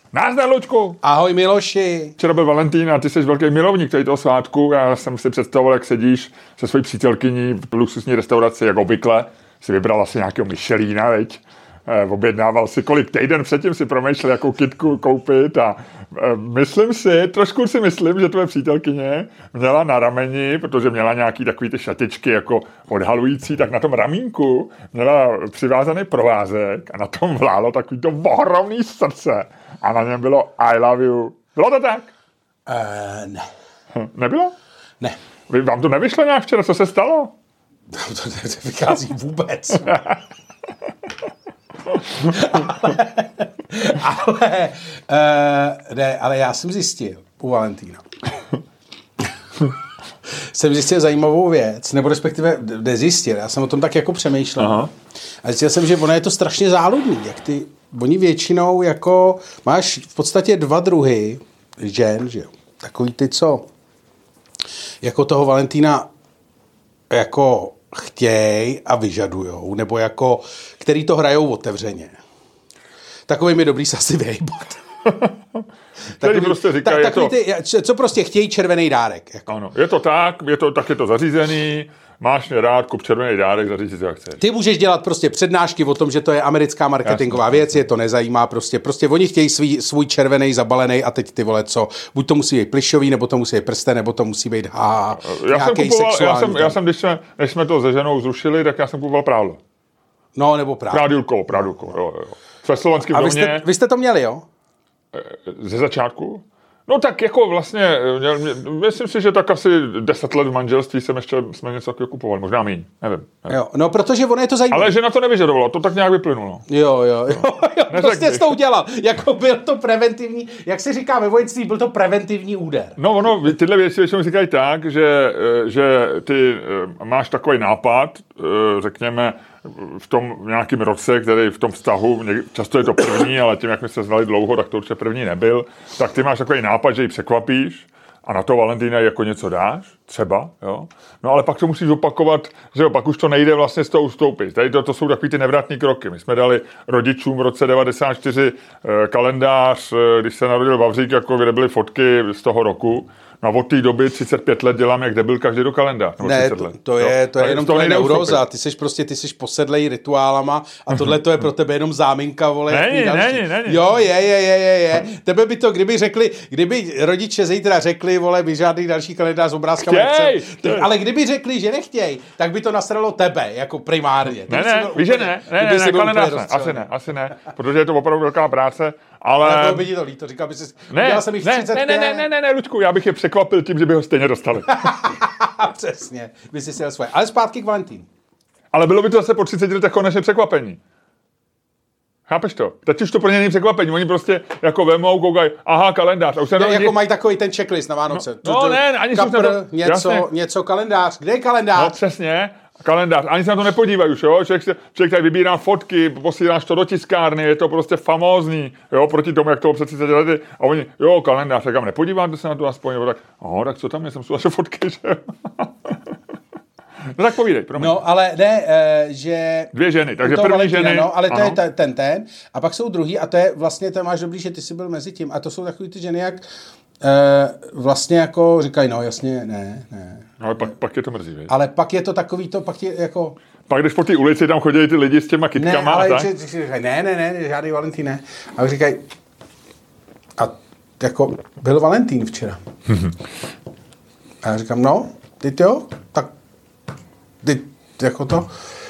Nazdar, Luďku. Ahoj, Miloši. Včera byl Valentín a ty jsi velký milovník toho svátku. Já jsem si představoval, jak sedíš se svojí přítelkyní v luxusní restauraci, jak obvykle. Si vybral asi nějakého Michelina, veď. Objednával si kolik týden předtím si promýšlel, jakou kytku koupit a trošku si myslím, že tvoje přítelkyně měla na rameni, protože měla nějaký takový ty šatičky jako odhalující, tak na tom ramínku měla přivázaný provázek a na tom vlálo takový to ohromný srdce a na něm bylo I love you. Bylo to tak? Ne. Nebylo? Ne. Vám to nevyšlo nějak včera? Co se stalo? To vychází vůbec. ale já jsem zjistil u Valentína. Jsem zjistil zajímavou věc, nebo respektive nezjistil, já jsem o tom tak jako přemýšlel. Aha. A zjistil jsem, že ono je to strašně záludný, oni většinou jako, máš v podstatě dva druhy žen, že jo, takový ty, co jako toho Valentína jako chtěj a vyžadujou, nebo jako, který to hrajou otevřeně. Takový mi dobrý se asi vyhejbat. Takový prostě říkají, co prostě chtějí červený dárek. Jako. Ano, je to zařízený, máš mě rád, kup červený dárek, zařídit si, jak chceš. Ty můžeš dělat prostě přednášky o tom, že to je americká marketingová věc, je to nezajímá, prostě oni chtějí svůj červený zabalený a teď ty vole co, buď to musí být plišový, nebo to musí být prsten, nebo to musí být nějaký sexuální. Já jsem, než jsme to se ženou zrušili, tak já jsem kupoval prádlo. No, nebo prádlo. Prádulko, jo. Ve slovenském domě. Vy jste to měli, jo? Ze začátku? No tak jako vlastně, myslím si, že tak asi 10 let v manželství jsme něco takového kupovali, možná míň, nevím. Jo, no protože ono je to zajímavé. Ale žena to nevyžadovalo, to tak nějak vyplynulo. Jo, prostě jsi to udělal, jako byl to preventivní, jak se říká ve vojenství, byl to preventivní úder. No tyhle věci většinou říkají tak, že ty máš takový nápad, řekněme, v tom nějakém roce, který v tom vztahu, často je to první, ale tím, jak my se znali dlouho, tak to určitě první nebyl, tak ty máš takový nápad, že ji překvapíš a na to Valentína jako něco dáš, třeba, jo. No ale pak to musíš opakovat, že jo, pak už to nejde vlastně z toho ustoupit. Tady to jsou takový ty nevratný kroky. My jsme dali rodičům v roce 94 kalendář, když se narodil Vavřík, jako kde byly fotky z toho roku. No a od té doby 35 let dělám, jak debil každý do kalendář. Ne, to je jenom tvoje neuroza. Ty jsi posedlej rituálama a tohle to je pro tebe jenom záminka, vole. Není. Jo, je. Tebe by to, kdyby rodiče zítra řekli, vole, by žádný další kalendář s obrázkama ale kdyby řekli, že nechtěj, tak by to nasralo tebe, jako primárně. Víš, že ne, kalendář ne, asi ne, protože je to opravdu velká práce. Ale bylo by ti to líto, říkal by si, udělal jsem jich 35. Ne, Luďku, já bych je překvapil tím, že by ho stejně dostali. Přesně, by si sjel svoje. Ale zpátky k Valentínu. Ale bylo by to zase po 30 letech konečně překvapení. Chápeš to? Teď už to pro ně není překvapení. Oni prostě jako vemou, koukají, aha, kalendář. A už jako mají takový ten checklist na Vánoce. Ani kapr, něco, kalendář. Kde je kalendář? No přesně. Kalendář. Ani se na to nepodívají už, jo? Člověk tady vybírá fotky, posíláš to do tiskárny, je to prostě famózní, jo, proti tomu, jak to před 30 lety. A oni, jo, kalendář, říkám, nepodíváte se na to aspoň, nebo tak, tak co tam je, jsem vaše fotky, že No tak povídej, promiň. No, ale ne, že... Dvě ženy, takže první ženy... No, ale to je ten. A pak jsou druhý, a to je vlastně, to máš dobrý, že ty jsi byl mezi tím. A to jsou takový ty ženy, jak vlastně jako říkají, no jasně, ne. No, ale pak je to mrzí, víš? Ale pak je to takový to, pak je jako... Pak když po té ulici, tam chodí ty lidi s těma kytkama. Ne, ale říkají, ne, žádný Valentín, ne. A říkají, a jako byl Valentín včera. A já říkám, no, ty jo, tak ty jako to,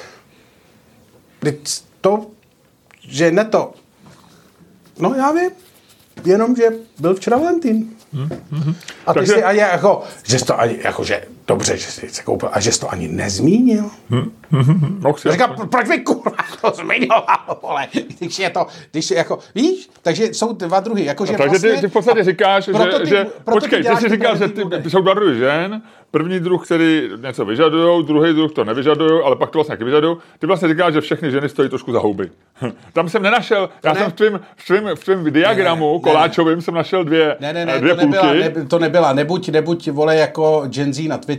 že ne to, no já vím, jenom, že byl včera Valentín. A ty takže... si ani jako, že jsi to ani, jako, že dobře, že jsi se koupil, a že jsi to ani nezmínil. Říkám, proč mi kurva to zmiňoval, vole, když jako, víš, takže jsou dva druhy, jakože takže vlastně... ty v podstatě říkáš, že počkej, ty si říkal, že jsou dva druhy žen, první druh, který něco vyžadujou, druhý druh to nevyžadujou, ale pak to vlastně vyžadujou. Ty vlastně říkáš, že všechny ženy stojí trošku za houby. Tam jsem nenašel, jsem v tvém diagramu koláčovým jsem našel dvě půlky. To nebyla, nebuď vole jako Gen Z na Twitteru,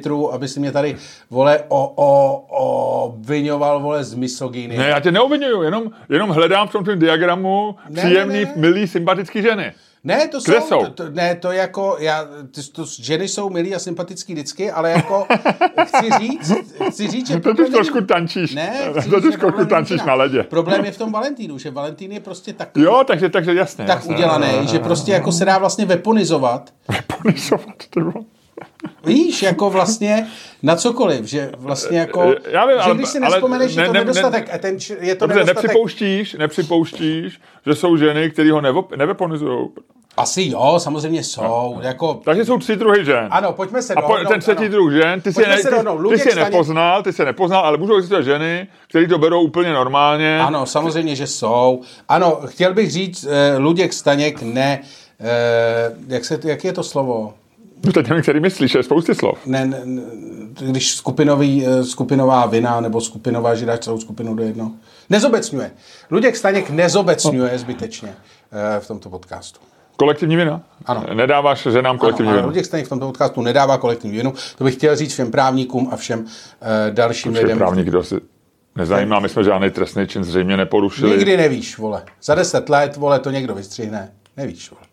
Twitteru, aby si mě tady, vole, obvinoval, vole, z misogyny. Ne, já tě neobvinuju, jenom hledám v tom diagramu příjemný, milý, sympatický ženy. Ne, to jsou. To jako, ženy jsou milí a sympatický vždycky, ale jako chci říct, že to už trošku tančíš. Ne, to už trošku tančíš na ledě. Problém je v tom Valentínu, že Valentín je prostě takový. Jo, takže jasně. Tak udělaný, že prostě jako se dá vlastně weaponizovat. Weaponizovat, tyvo. Víš, jako vlastně na cokoliv, že vlastně jako, já vím, že když si nespomeneš, že to nedostatek, je to dobře, nedostatek. Nepřipouštíš, že jsou ženy, které ho neweaponizují. Asi jo, samozřejmě jsou. Jako... Takže jsou 3 druhy žen. Ano, pojďme se dohodnout. A ten třetí druh žen, ty jsi nepoznal, ale můžou existovat ženy, které to berou úplně normálně. Ano, samozřejmě, že jsou. Ano, chtěl bych říct, Luděk Staněk ne, jak je to slovo? No teď nevím, který myslíš, je spousty slov. Ne, když skupinová vina nebo skupinová žíráš celou skupinu do jednoho. Nezobecňuje. Luděk Staněk nezobecňuje zbytečně v tomto podcastu. Kolektivní vina? Ano. Nedáváš ženám kolektivní vinu? Luděk Staněk v tomto podcastu nedává kolektivní vinu. To bych chtěl říct všem právníkům a všem dalším lidem. Právník, kdo si nezajímá, my jsme žádný trestný čin zřejmě neporušili. Nikdy nevíš, vole. Za 10 let, vole, to někdo vystřihne. Nevíš, vole.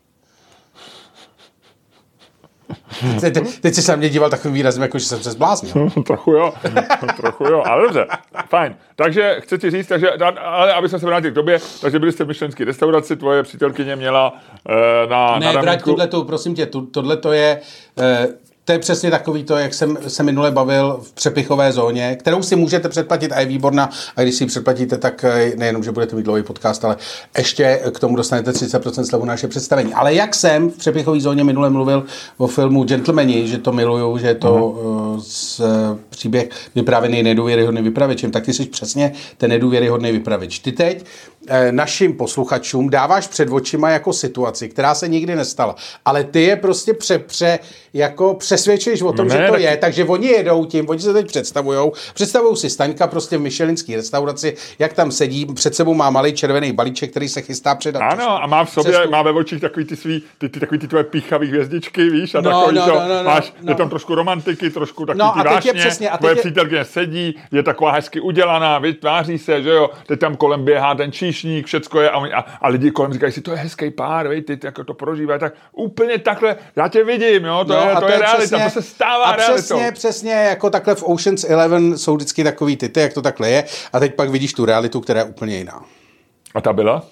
Teď jsi se na mě díval takovým výrazem, jako že jsem se zbláznil. Trochu jo, ale dobře, fajn. Takže chci ti říct, ale aby jsme se vrátili k tobě, takže byli jste v myšlenské restauraci, tvoje přítelkyně měla na vrať tohleto, prosím tě, tohleto je... To je přesně takový to, jak jsem se minule bavil v přepichové zóně, kterou si můžete předplatit a je výborná. A když si ji předplatíte, tak nejenom, že budete mít dlouhý podcast, ale ještě k tomu dostanete 30% slevu na naše představení. Ale jak jsem v přepichové zóně minule mluvil o filmu Gentlemani, že to miluju, že je to příběh vyprávěný nedůvěryhodným vypravěčem, tak ty jsi přesně ten nedůvěryhodný vypravěč. Ty teď našim posluchačům dáváš před očima jako situaci, která se nikdy nestala. Ale ty je prostě přesvědčuješ o tom, že to je, takže oni jedou tím, oni se teď představují si Staňka prostě v michelinský restauraci, jak tam sedí, před sebou má malý červený balíček, který se chystá předat. Ano, a má v sobě, má ve očích takový ty tvoje píchavý hvězdičky, víš, a je tam trošku romantiky, trošku takový ty vášně, tvoje přítelkyně sedí, je taková hezky udělaná, vytváří se, že jo, teď tam kolem běhá ten číšník, všecko je a lidi kolem říkají si, to je hezký pár, vej, ty jako to prožívají, tak úplně takhle, já tě vidím, jo, to je realita, to se stává realitou. Přesně, jako takhle v Ocean's 11 jsou vždycky takový ty, jak to takhle je, a teď pak vidíš tu realitu, která je úplně jiná. A ta byla?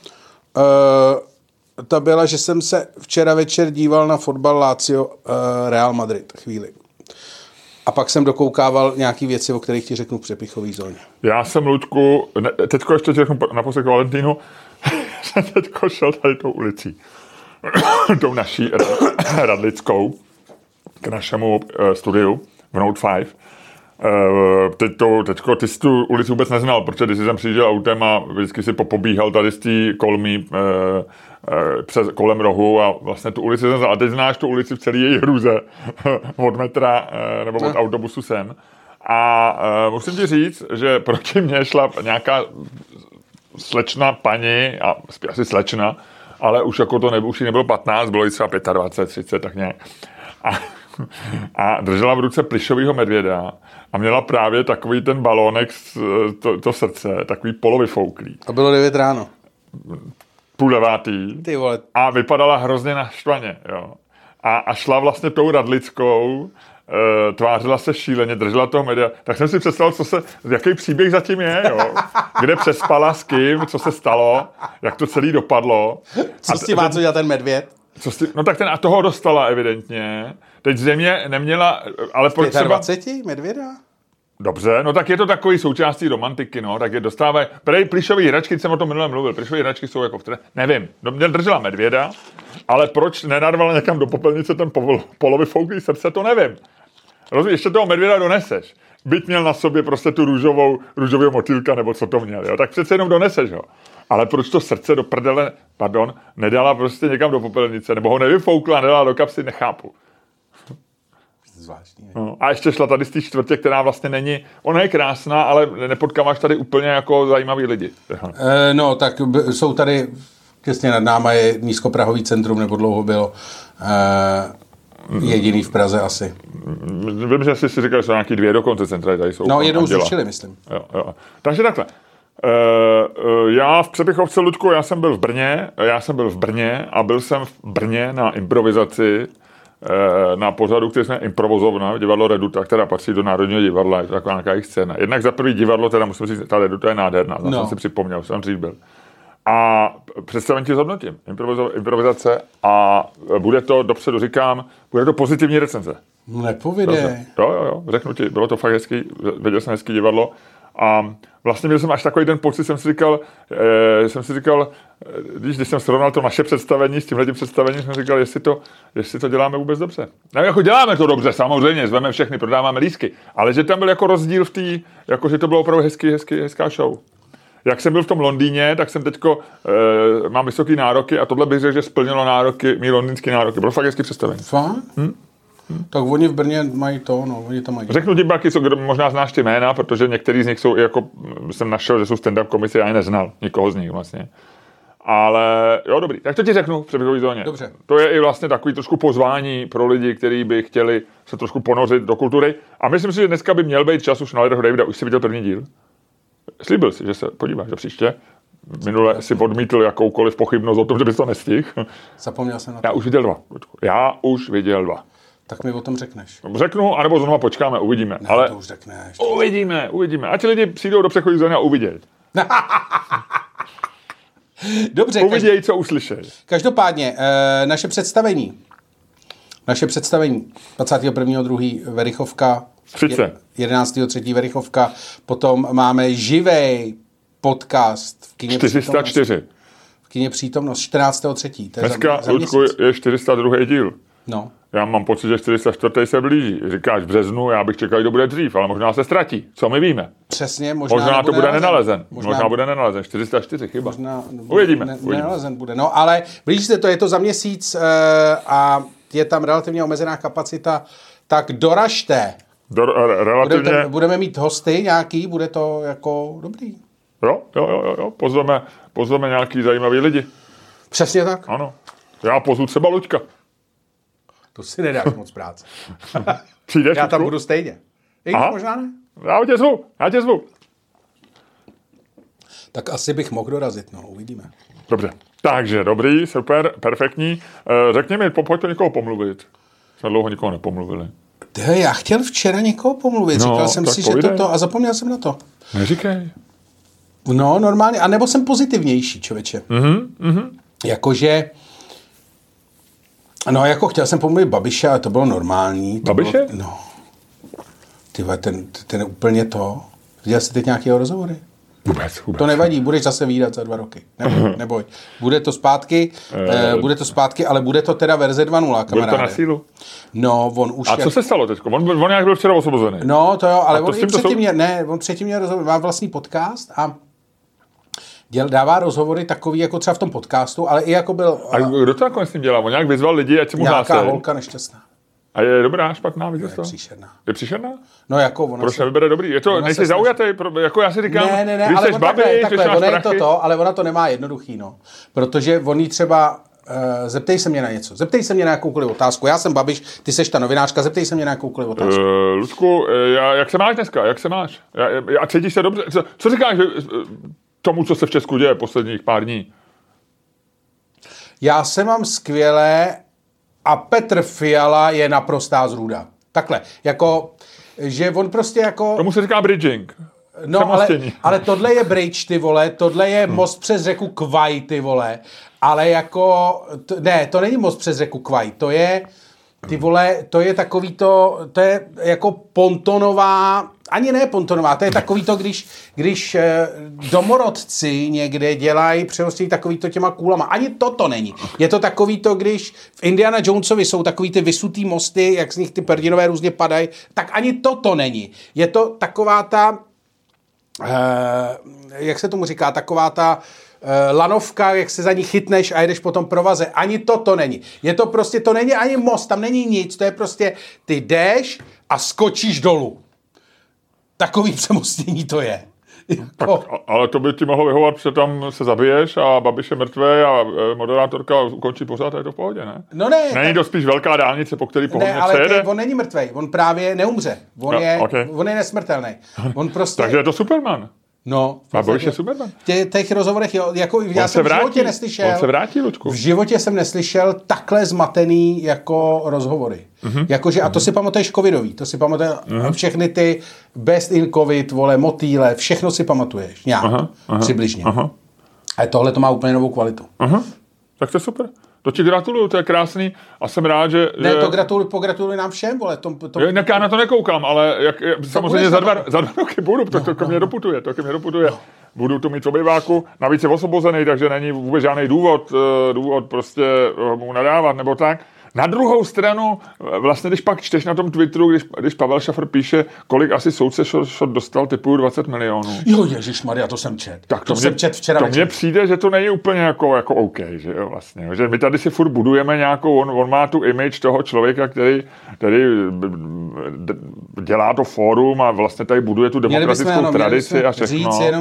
Ta byla, že jsem se včera večer díval na fotbal Lazio Real Madrid chvíli. A pak jsem dokoukával nějaký věci, o kterých ti řeknu v přepichový zóně. Já jsem, Luďku, teďko ještě ti řeknu naposled k Valentínu, jsem teďko šel tady tou ulicí, tou naší Radlickou, k našemu studiu v Note 5. Teďko ty jsi tu ulici vůbec neznal, protože když jsem přijížděl autem a vždycky si popobíhal tady z té kolmí kolem rohu a vlastně tu ulici neznal. A teď znáš tu ulici v celé její hruze od metra nebo od autobusu sem. A musím ti říct, že proti mně šla nějaká slečna paní, a asi slečna, ale už jako to už jí nebylo 15, bylo jí třeba 25, 30, tak nějak. A držela v ruce plyšovýho medvěda a měla právě takový ten balónek, to srdce, takový polovyfouklý. A bylo 9 ráno. 8:30. Ty vole. A vypadala hrozně naštvaně, jo. A šla vlastně tou Radlickou, tvářila se šíleně, držela toho medvěda. Tak jsem si představil, jaký příběh zatím je, jo. Kde přespala, s kým, co se stalo, jak to celý dopadlo. Co s tím má co dělat ten medvěd? No tak ten a toho dostala evidentně. Teď země neměla, ale proč třeba... 25 medvěda? Dobře, no tak je to takový součástí romantiky, no, tak je dostávají... Plyšový hračky, jsem o tom minule mluvil, plyšové hračky jsou jako nevím, držela medvěda, ale proč nenarvala někam do popelnice ten polovyfouklý srdce, to nevím. Rozumíš, ještě toho medvěda doneseš. Byť měl na sobě prostě tu růžového motýlka, nebo co to měl, jo, tak přece jenom doneseš ho. Ale proč to srdce do prdele, nedala prostě někam do popelnice, nebo ho nevyfoukla, nedala do kapsy, nechápu. Zvláštní. No, a ještě šla tady z té čtvrtě, která vlastně není, ona je krásná, ale nepotkáváš tady úplně jako zajímavý lidi. No, tak jsou tady, těsně nad náma je nízkoprahový centrum, nebo dlouho bylo. Jediný v Praze asi. Vím, že jsi si říkal, že jsou nějaký 2 dokonce centrály, tady jsou. No, jednou zrušili, myslím. Jo. Takže takhle. Já v Třebichovce, Luďku, já jsem byl v Brně a byl jsem v Brně na improvizaci na pořadu, který jsme improvozovna, divadlo Reduta, která patří do Národního divadla, je to taková nějaká jejich scéna. Jednak za první divadlo, teda musím říct, ta Reduta je nádherná, jsem si připomněl, jsem dřív byl. A představím ti zhodnotím. Improvizace a bude to, dopředu říkám, bude to pozitivní recenze. Nepovídej. Jo, řeknu ti, bylo to fakt hezký, viděl jsem hezký divadlo a vlastně měl jsem až takový den pocit, jsem si říkal, když jsem srovnal to naše představení s tímhletím představením, jsem říkal, jestli to děláme vůbec dobře. No, jako děláme to dobře, samozřejmě, zveme všechny, prodáváme lístky, ale že tam byl jako rozdíl v té, jako že to bylo opravdu hezká show. Jak jsem byl v tom Londýně, tak jsem teďko mám vysoký nároky a tohle bych řekl, že splnilo mý londýnský nároky. Bylo fakt hezký představení. Fakt? Tak oni v Brně mají to, no, oni to mají. Řeknu ti baky, co možná znáš ty jména, protože některý z nich jsou jako, jsem našel, že jsou stand-up komise, já je neznal, nikoho z nich vlastně. Ale jo, dobrý, tak to ti řeknu v předběhové zóně. Dobře. To je i vlastně takový trošku pozvání pro lidi, kteří by chtěli se trošku ponořit do kultury. A myslím si, že dneska by měl být čas už na Leroho Davida. Už jsi viděl první díl? Slíbil si, že se podíváš do příště. Minule si odmítl jakoukoliv pochybnost o tom, že bys to nestihl. Zapomněl jsem na to. Já už viděl 2. Tak mi o tom řekneš. Řeknu, anebo znovu počkáme, uvidíme. Ne, ale to už řekneš. Uvidíme. Ať lidi přijdou do přechodní zóny a uvidějí. Dobře. Uvidějí, co uslyšejí. Každopádně, naše představení. 21.2. Verichovka. 11.3. Verichovka. Potom máme živej podcast v kině 404. V kině Přítomnost 14.3. Dneska, Ludku, je 402. díl. No. Já mám pocit, že 404. se blíží. Říkáš v březnu, já bych čekal, že to bude dřív, ale možná se ztratí. Co my víme? Přesně, možná to bude nenalezen. Možná bude nenalezen. 404, chyba. Uvidíme. Nenalezen bude. No, ale blíží se to, je to za měsíc a je tam relativně omezená kapacita, tak doražte. Relativně. Budeme mít hosty nějaký, bude to jako dobrý. Jo. Pozveme nějaký zajímavý lidi. Přesně tak. Ano. Já pozvu třeba Luďka. To si nedáš moc práce. Přijdeš? Já tam budu stejně. Možná ne. Já tě zvu. Tak asi bych mohl dorazit, no, uvidíme. Dobře. Takže, dobrý, super, perfektní. Řekni mi, pojďte někoho pomluvit. Jsme dlouho nikoho nepomluvili. Já chtěl včera někoho pomluvit. Říkal jsem si, že toto a zapomněl jsem na to. Neříkej. No, normálně. A nebo jsem pozitivnější, člověče. Jakože... No, jako chtěl jsem pomluvit Babiše, ale to bylo normální. Babiše? No. Tyhle, ten úplně to. Viděl jsi teď nějakého rozhovory? Vůbec. To nevadí, budeš zase vídat za 2 roky. Neboj. Bude to zpátky, ale bude to teda verze 2.0, kamaráde. Bude to na sílu? No, on už... A co se stalo teď? On nějak byl včera osvobozený. No, to jo, ale on předtím měl rozhovor, má vlastní podcast a dává rozhovory takový, jako třeba v tom podcastu, ale i jako byl... A kdo to nakonec s tím dělá? On nějak vyzval lidi, ať se mu hlásí. Nějaká holka nešťastná. A je dobrá, špatná, viděl jsi to? Je příšerná. No jako ona. Proč nevybere dobrý? Je to, nejsi zaujatý, jako já si říkám, ne, když ale seš Babiš, ona je to, ale ona to nemá jednoduchý, no. Protože oni třeba, zeptej se mě na něco, zeptej se mě na jakoukoliv otázku, já jsem Babiš, ty seš ta novinářka, zeptej se mě na jakoukoliv otázku. Ludku, jak se máš dneska, jak se máš? A cítíš se dobře? Co říkáš tomu, co se v Česku děje posledních pár dní? Já se mám skvěle a Petr Fiala je naprostá zrůda. Takhle, jako, že on prostě jako... Tomu se říká bridging. No, ale tohle je bridge, ty vole, tohle je most přes řeku Kvaj, ty vole, ale jako, to není most přes řeku Kvaj, to je, ty vole, to je takový to je jako pontonová, ani ne pontonová, to je takový to, když domorodci někde dělají přerostlí takový to těma kůlama. Ani to není. Je to takový to, když v Indiana Jonesovi jsou takový ty vysutý mosty, jak z nich ty perdinové různě padají, tak ani to není. Je to taková ta, jak se tomu říká, taková ta lanovka, jak se za ní chytneš a jedeš potom pro vaze. Ani to není. Je to prostě, to není ani most, tam není nic, to je prostě, ty jdeš a skočíš dolů. Takový přemostění to je. Tak, ale to by ti mohlo vyhovovat, protože tam se zabiješ a Babiš je mrtvý a moderátorka ukončí pořád a je to v pohodě, ne? No ne. Není to spíš velká dálnice, po který pohodně ale přejede? On není mrtvej, on právě neumře. On je nesmrtelný. On prostě... Takže je to Superman. No. A Babiš je Superman. V těch rozhovorech, jako já jsem v životě neslyšel. On se vrátí, Luďku. V životě jsem neslyšel takhle zmatený jako rozhovory. Jakože, a to si pamatuješ covidový, to si pamatuješ všechny ty best in covid, vole, motýle, všechno si pamatuješ. Nějak, přibližně. A tohle to má úplně novou kvalitu. Tak to je super. To ti gratuluju, to je krásný a jsem rád, že... Ne, to pogratuluj nám všem, vole. Já na to nekoukám, ale samozřejmě za dva roky budu, to ke mně doputuje. No. Budu to mít v obýváku, navíc je osvobozený, takže není vůbec žádný důvod prostě mu nadávat nebo tak. Na druhou stranu, vlastně, když pak čteš na tom Twitteru, když Pavel Šafr píše, kolik asi soudce Šot dostal, typu 20 milionů. Jo, ježišmarja, to jsem čet. Tak to jsem čet včera. To mně přijde, že to není úplně jako OK, že jo, vlastně. Že my tady si furt budujeme nějakou, on má tu image toho člověka, který dělá to fórum a vlastně tady buduje tu demokratickou tradici a všechno. Říct jenom,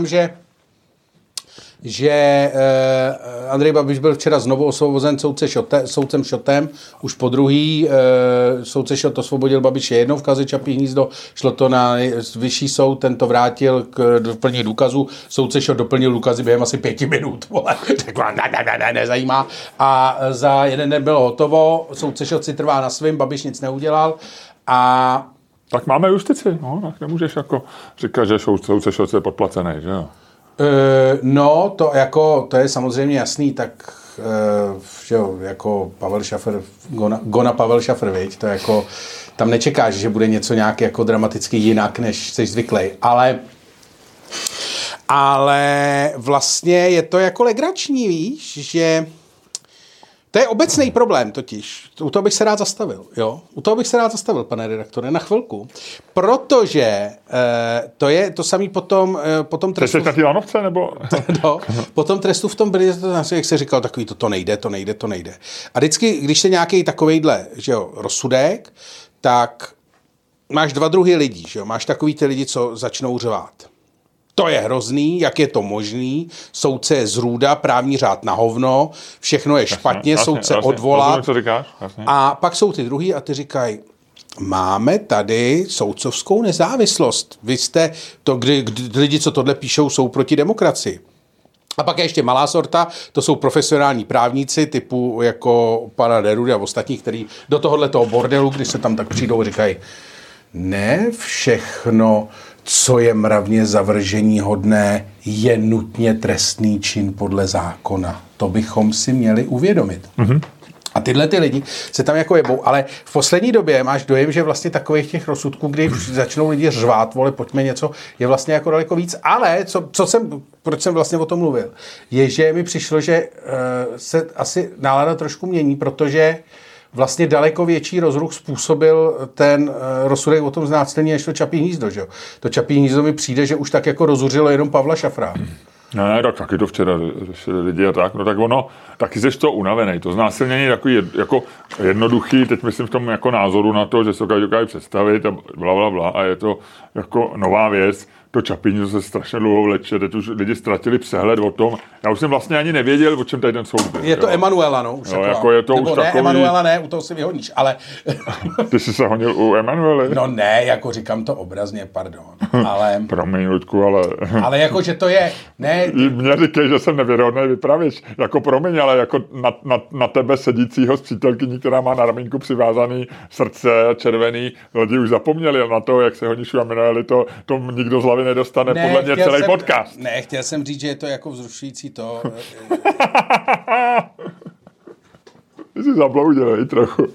že Andrej Babiš byl včera znovu osvobozen soudcem Šotem, už po druhý. Soudce Šot osvobodil Babiše jednou v kauze Čapí hnízdo, šlo to na vyšší soud, ten to vrátil k doplnění důkazů, soudce Šot doplnil důkazy během asi 5 minut, vole, řekla, nezajímá. A za jeden den bylo hotovo, soudce Šot si trvá na svým, Babiš nic neudělal a... Tak máme justici, no, tak nemůžeš jako říkat, že soudce Šot je podplacený, že jo? No, to je samozřejmě jasný, tak že jo, jako Pavel Šafr, Gona Pavel Šafr, viď, to jako, tam nečekáš, že bude něco nějak jako dramaticky jinak, než jsi zvyklý, ale vlastně je to jako legrační, víš, že to je obecný problém totiž. U toho bych se rád zastavil, jo? U toho bych se rád zastavil, pane redaktore, na chvilku. Protože to samý potom trestu... Jsi na té lanovce, nebo? No, potom trestu v tom byli, jak se říkal, takový to nejde. A vždycky, když se nějaký takovejhle, že jo, rozsudek, tak máš dva druhy lidí, že jo? Máš takový ty lidi, co začnou řvát. To je hrozný, jak je to možný, soudce je zrůda, právní řád na hovno, všechno je špatně, soudce odvolat. Co říkáš? A pak jsou ty druhý a ty říkají, máme tady soudcovskou nezávislost. Vy jste, kdy lidi, co tohle píšou, jsou proti demokracii. A pak je ještě malá sorta, to jsou profesionální právníci typu jako pana Nerudy a ostatní, kteří do tohohletoho bordelu, když se tam tak přijdou, říkají, ne všechno, co je mravně zavrženíhodné, je nutně trestný čin podle zákona. To bychom si měli uvědomit. A tyhle ty lidi se tam jako jebou, ale v poslední době máš dojem, že vlastně takových těch rozsudků, kdy začnou lidi řvát, vole, pojďme něco, je vlastně jako daleko víc. Ale proč jsem vlastně o tom mluvil, je, že mi přišlo, že se asi nálada trošku mění, protože vlastně daleko větší rozruch způsobil ten rozsudek o tom znásilnění, než to Čapí hnízdo, že jo. To Čapí hnízdo mi přijde, že už tak jako rozzuřilo jenom Pavla Šafra. Ne, tak taky to včera řešili lidi a tak, no tak ono, taky jsi to unavený, to znásilnění je takový jako jednoduchý, teď myslím v tom jako názoru na to, že se to dokáže představit a blablabla a je to jako nová věc. To Čapí hnízdo se strašně dlouho vleče, teď už lidi ztratili přehled o tom. Já už jsem vlastně ani nevěděl, o čem tady ten soud byl. Je to Emanuela, no. Už jo, jako je to nebo už ne, takový... Emanuela ne, u toho si vyhoníš, ale... Ty jsi se honil u Emanuely? No ne, jako říkám to obrazně, pardon, ale... Promiň, Ludku, ale... Ale jako, že to je... Ne... Mně říkej, že jsem nevěrohodný vypravěč. Jako promiň, ale jako na tebe sedícího z přítelkyní, která má na ramínku přivázaný srdce červený, lidi už zapomněli na to, jak se honíš u Emanuely, to nikdo z hlavy nedostane. Ne, podle mě celý podcast. Ne, chtěl jsem říct, že je to jako vzrušující to. Ty jsi zabloudil, trochu.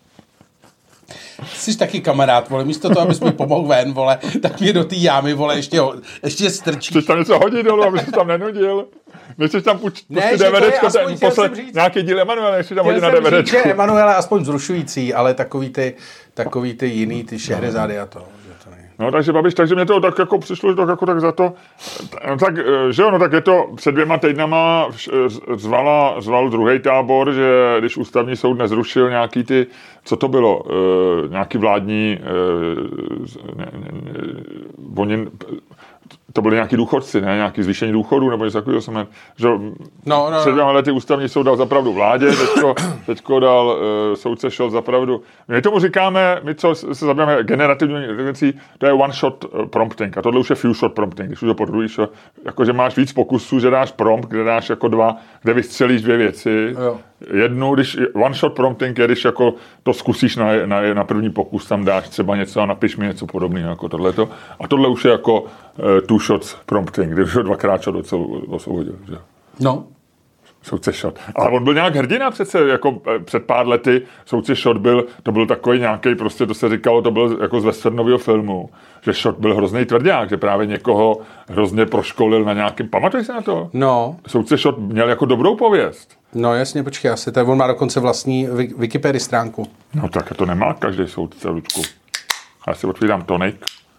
Jsi taky kamarád, vole, místo toho, abys mi pomohl ven, vole, tak mě do té jámy, vole, ještě strčí. Chceš tam něco hodit dolů, aby se tam nenudil? Nechceš tam pustit DVDčko, nějaký díl Emanuela, nechceš tam hodit na DVDčku. Chtěl Emanuela je aspoň vzrušující, ale takový ty jiný, ty Šehrezády a to. No, takže Babiš, takže mě to tak jako přišlo, že to jako tak za to, tak, že jo, no tak je to před 2 týdnama zval druhý tábor, že když ústavní soud nezrušil nějaký ty, co to bylo, nějaký vládní, to byli nějaký důchodci, ne? Nějaký zvýšení důchodů, nebo něco takového jsem že před 2 lety ústavní soud dal zapravdu vládě, teďko dal soudce Šot zapravdu. My tomu říkáme, my co se zabýváme generativní inteligencí, to je one shot prompting a tohle už je few shot prompting, když už to podrujíš, jakože máš víc pokusů, že dáš prompt, kde dáš jako 2, kde vystřelíš 2 věci. Jo. Jednu, když one shot prompting je, když jako to zkusíš na první pokus, tam dáš třeba něco a napiš mi něco podobného jako tohleto. A tohle už je jako two shots prompting, kdy už ho 2krát Šot osvobodil. Že? No. Soudce Šot. Ale on byl nějak hrdina přece, jako před pár lety soudce Šot to byl takový nějaký, prostě to se říkalo, to byl jako z westernového filmu, že Šot byl hrozný tvrdák, že právě někoho hrozně proškolil na nějakým, pamatuješ se na to? No. Soudce Šot měl jako dobrou pověst. No jasně, počkej, asi to on má dokonce vlastní Wikipedii stránku. No tak to nemá každý soudce, Lučku. Já si otvírám tonik.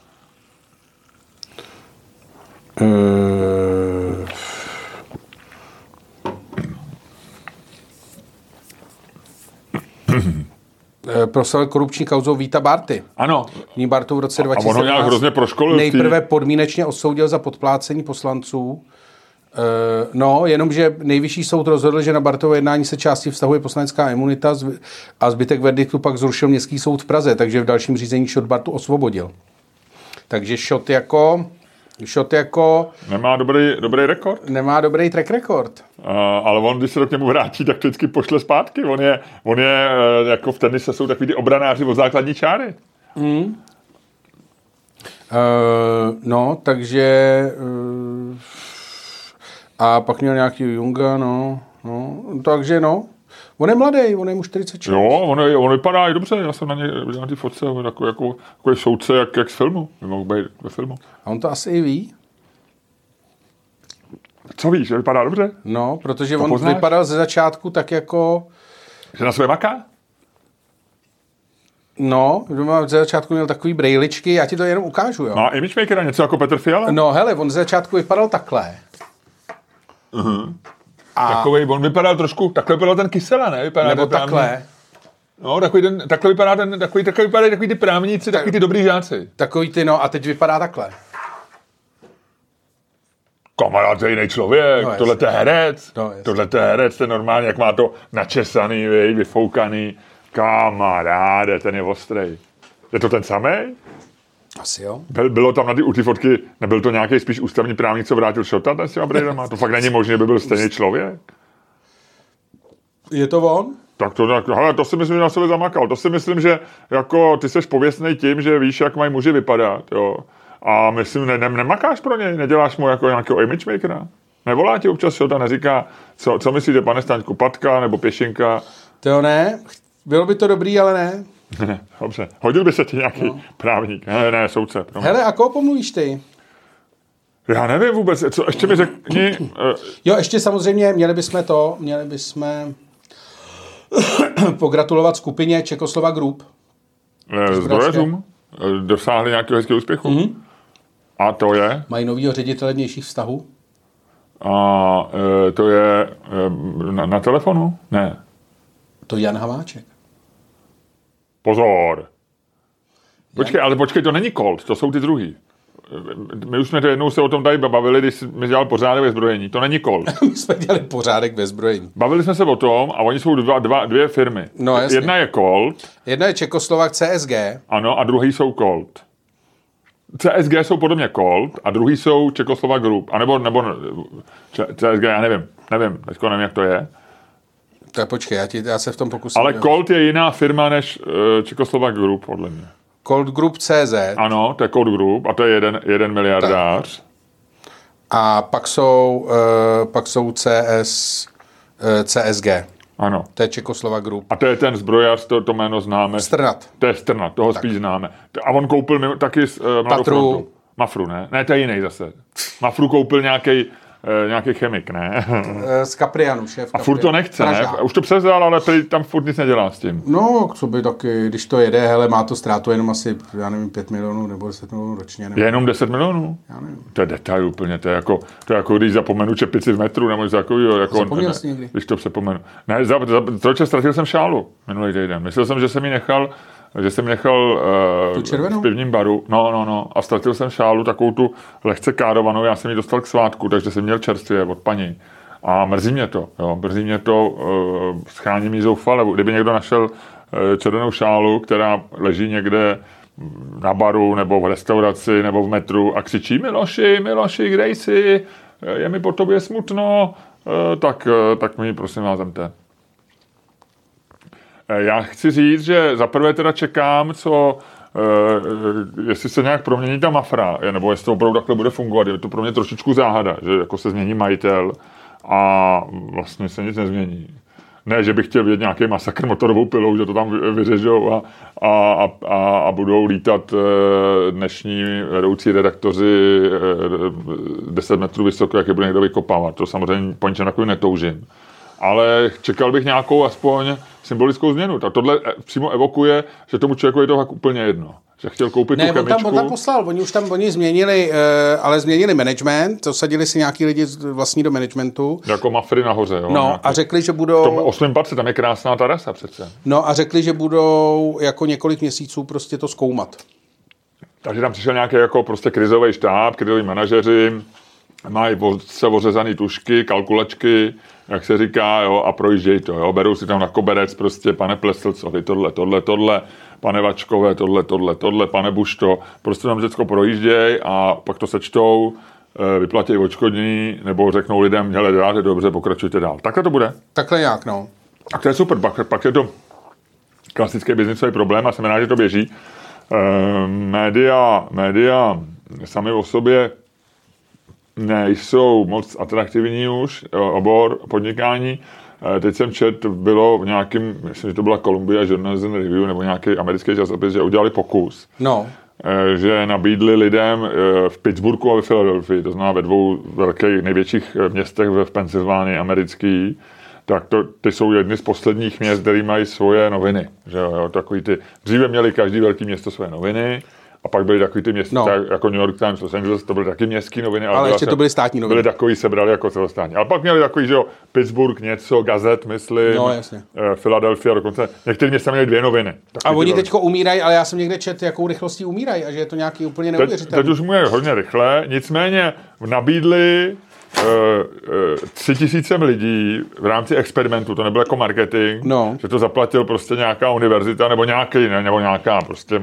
Proslavil korupční kauzou Víta Bárty. Ano. Ní Bártu v roce 2017 a ono nějak hrozně proškolil. Nejprve podmínečně odsoudil za podplácení poslanců. Jenomže nejvyšší soud rozhodl, že na Bartovo jednání se části vztahuje poslanecká imunita a zbytek verdiktu pak zrušil Městský soud v Praze, takže v dalším řízení Šot Bartu osvobodil. Takže Šot jako... Nemá dobrý rekord. Nemá dobrý track record. Ale on, když se to k němu vrátí, tak to vždycky pošle zpátky. On je jako v tenise jsou takový ty obranáři od základní čáry. Takže... A pak měl nějaký Junga, takže on je mladý, on je mu 46. Jo, on vypadá i dobře, já jsem na něj viděl na ty fotce, jako soudce, jak z filmu, mohl být ve filmu. A on to asi i ví? Co víš, že vypadá dobře? No, protože on vypadal ze začátku tak jako... Že na své maká? No, ze začátku měl takový brejličky, já ti to jenom ukážu, jo. No a imagemakera něco jako Petr Fiala? No hele, on ze začátku vypadal takhle. Takovej, on vypadal trošku, takhle vypadal ten Kysela, ne? Vypadá nebo takhle. No, takhle vypadá takový ty právníci, takový ty dobrý žáci. Takový ty, a teď vypadá takhle. Kamarád, to je jiný člověk, tohle je herec, tohle je herec, ten normálně, jak má to načesaný, vyfoukaný, kamaráde, ten je ostrej. Je to ten samej? Asi jo. Bylo tam u ty fotky, nebyl to nějaký spíš ústavní právník, co vrátil Šota, ten s těma brejdama? To fakt není možné, aby byl stejný člověk. Je to on? Tak to si myslím, že na sebe zamakal. To si myslím, že jako ty seš pověstnej tím, že víš, jak mají muži vypadat, jo. A myslím, nemakáš pro něj, neděláš mu jako nějakého imagemakera? Nevolá ti občas Šota, neříká, co myslíte, pane Staňku, patka nebo pěšinka? To ne, bylo by to dobrý, ale ne. Dobře, hodil by se ti nějaký právník, ne, soudce. Hele, a koho pomluvíš ty? Já nevím vůbec, co, ještě mi řekni... Jo, ještě samozřejmě měli bychom pogratulovat skupině Čekoslova Group. Zdrojařům dosáhli nějakého hezkého úspěchu. Mm-hmm. A to je? Mají novýho ředitele vnějších vztahů. A to je na telefonu? Ne. To Jan Hamáček. Pozor. Počkej, to není Colt, to jsou ty druhý. My už jsme to jednou se o tom tady bavili, když jsme dělali pořádek ve zbrojení. To není Colt. My jsme dělali pořádek ve zbrojení. Bavili jsme se o tom a oni jsou dvě firmy. No, jasně. Jedna je Colt. Jedna je Čekoslovak CSG. Ano, a druhý jsou Colt. CSG jsou podobně Colt a druhý jsou Čekoslovak Group. A nebo CSG, já nevím, teďko nevím, jak to je. Tak počkej, já se v tom pokusím. Ale Colt je jiná firma než Čekoslovak Group, podle mě. Colt Group CZ. Ano, to je Colt Group a to je jeden miliardář. Tak. A pak jsou CSG. Ano. To je Čekoslovak Group. A to je ten zbrojař, to jméno známe. Strnad. To je Strnad, toho tak. Spíš známe. A on koupil taky Mladou Mafru, ne? Ne, to je jiný zase. Mafru koupil nějaký chemik, ne? Z Caprianu, šéf A furt to nechce, ne? Už to převzal, ale tam furt nic nedělá s tím. No, co by taky, když to jede, hele, má to ztrátu jenom asi, 5 milionů nebo 10 milionů ročně. Je jenom 10 milionů? Já nevím. To je detail úplně, to je jako když zapomenu čepici v metru, nebo něco takového. Zapomněl jsi někdy? Když to přepomenu. Ne, ztratil jsem šálu minulý týden. Myslel jsem, že jsem ji nechal že jsem nechal v pivním baru, a ztratil jsem šálu, takovou tu lehce károvanou, já jsem ji dostal k svátku, takže jsem měl čerstvě od paní. A mrzí mě to, scháním jí zoufale. Kdyby někdo našel červenou šálu, která leží někde na baru, nebo v restauraci, nebo v metru a křičí Miloši, kde jsi? Je mi po tobě smutno, tak mi prosím vás zemte. Já chci říct, že zaprvé teda čekám, jestli se nějak promění ta Mafra, nebo jestli to opravdu takhle bude fungovat. Je to pro mě trošičku záhada, že jako se změní majitel a vlastně se nic nezmění. Ne, že bych chtěl vidět nějaký masakr motorovou pilou, že to tam vyřežou a budou lítat dnešní vedoucí redaktoři 10 metrů vysoko, jak je bude někdo vykopávat. To samozřejmě po ničem takovým netoužím. Ale čekal bych nějakou aspoň symbolickou změnu. Tohle přímo evokuje, že tomu člověku je to tak úplně jedno. Že chtěl koupit tu chemičku. On tam poslal, oni změnili, ale změnili management, dosadili si nějaký lidi vlastní do managementu. Jako Mafry nahoře, jo. No a řekli, že budou... V tom 8. patře, tam je krásná terasa přece. No a řekli, že budou jako několik měsíců prostě to zkoumat. Takže tam přišel nějaký jako prostě krizový štáb, krizoví manažeři, mají se ořezaný tušky, kalkulačky, jak se říká, jo, a projíždějí to, jo. Berou si tam na koberec prostě, pane Plestelcovi, tohle, pane Vačkové, tohle, pane Bušto, prostě tam všechno projíždějí a pak to sečtou, vyplatí odškodnění, nebo řeknou lidem, hele, děláte dobře, pokračujte dál. Takhle to bude. Takhle jak, no. A to je super, pak je to klasický biznisový problém a jsem rád, že to běží. Média sami o sobě nejsou moc atraktivní už, obor podnikání. Teď jsem bylo v nějakým, myslím, že to byla Columbia Journalism Review nebo nějaký americký časopis, že udělali pokus. No. Že nabídli lidem v Pittsburghu a ve Philadelphii, to znamená ve dvou velkých největších městech v Pensylvánii americký, tak ty jsou jedny z posledních měst, které mají svoje noviny. Že jo, takový dříve měli každý velký město svoje noviny, a pak byly takový ty města, jako New York Times, Los Angeles, to byly taky městský noviny. Ale ještě to byly státní noviny. Byly takový, sebrali jako celostátní. Ale pak měli takový, že jo, Pittsburgh něco, Gazette, myslím, Philadelphia dokonce. Některé města měly 2 noviny. A oni teďko umírají, ale já jsem někde četl, jakou rychlostí umírají a že je to nějaký úplně neuvěřitelné. Teď už umírají hodně rychle, nicméně nabídli 3000 lidí v rámci experimentu, to nebyl jako marketing, že to zaplatil prostě nějaká univerzita nebo nějaká prostě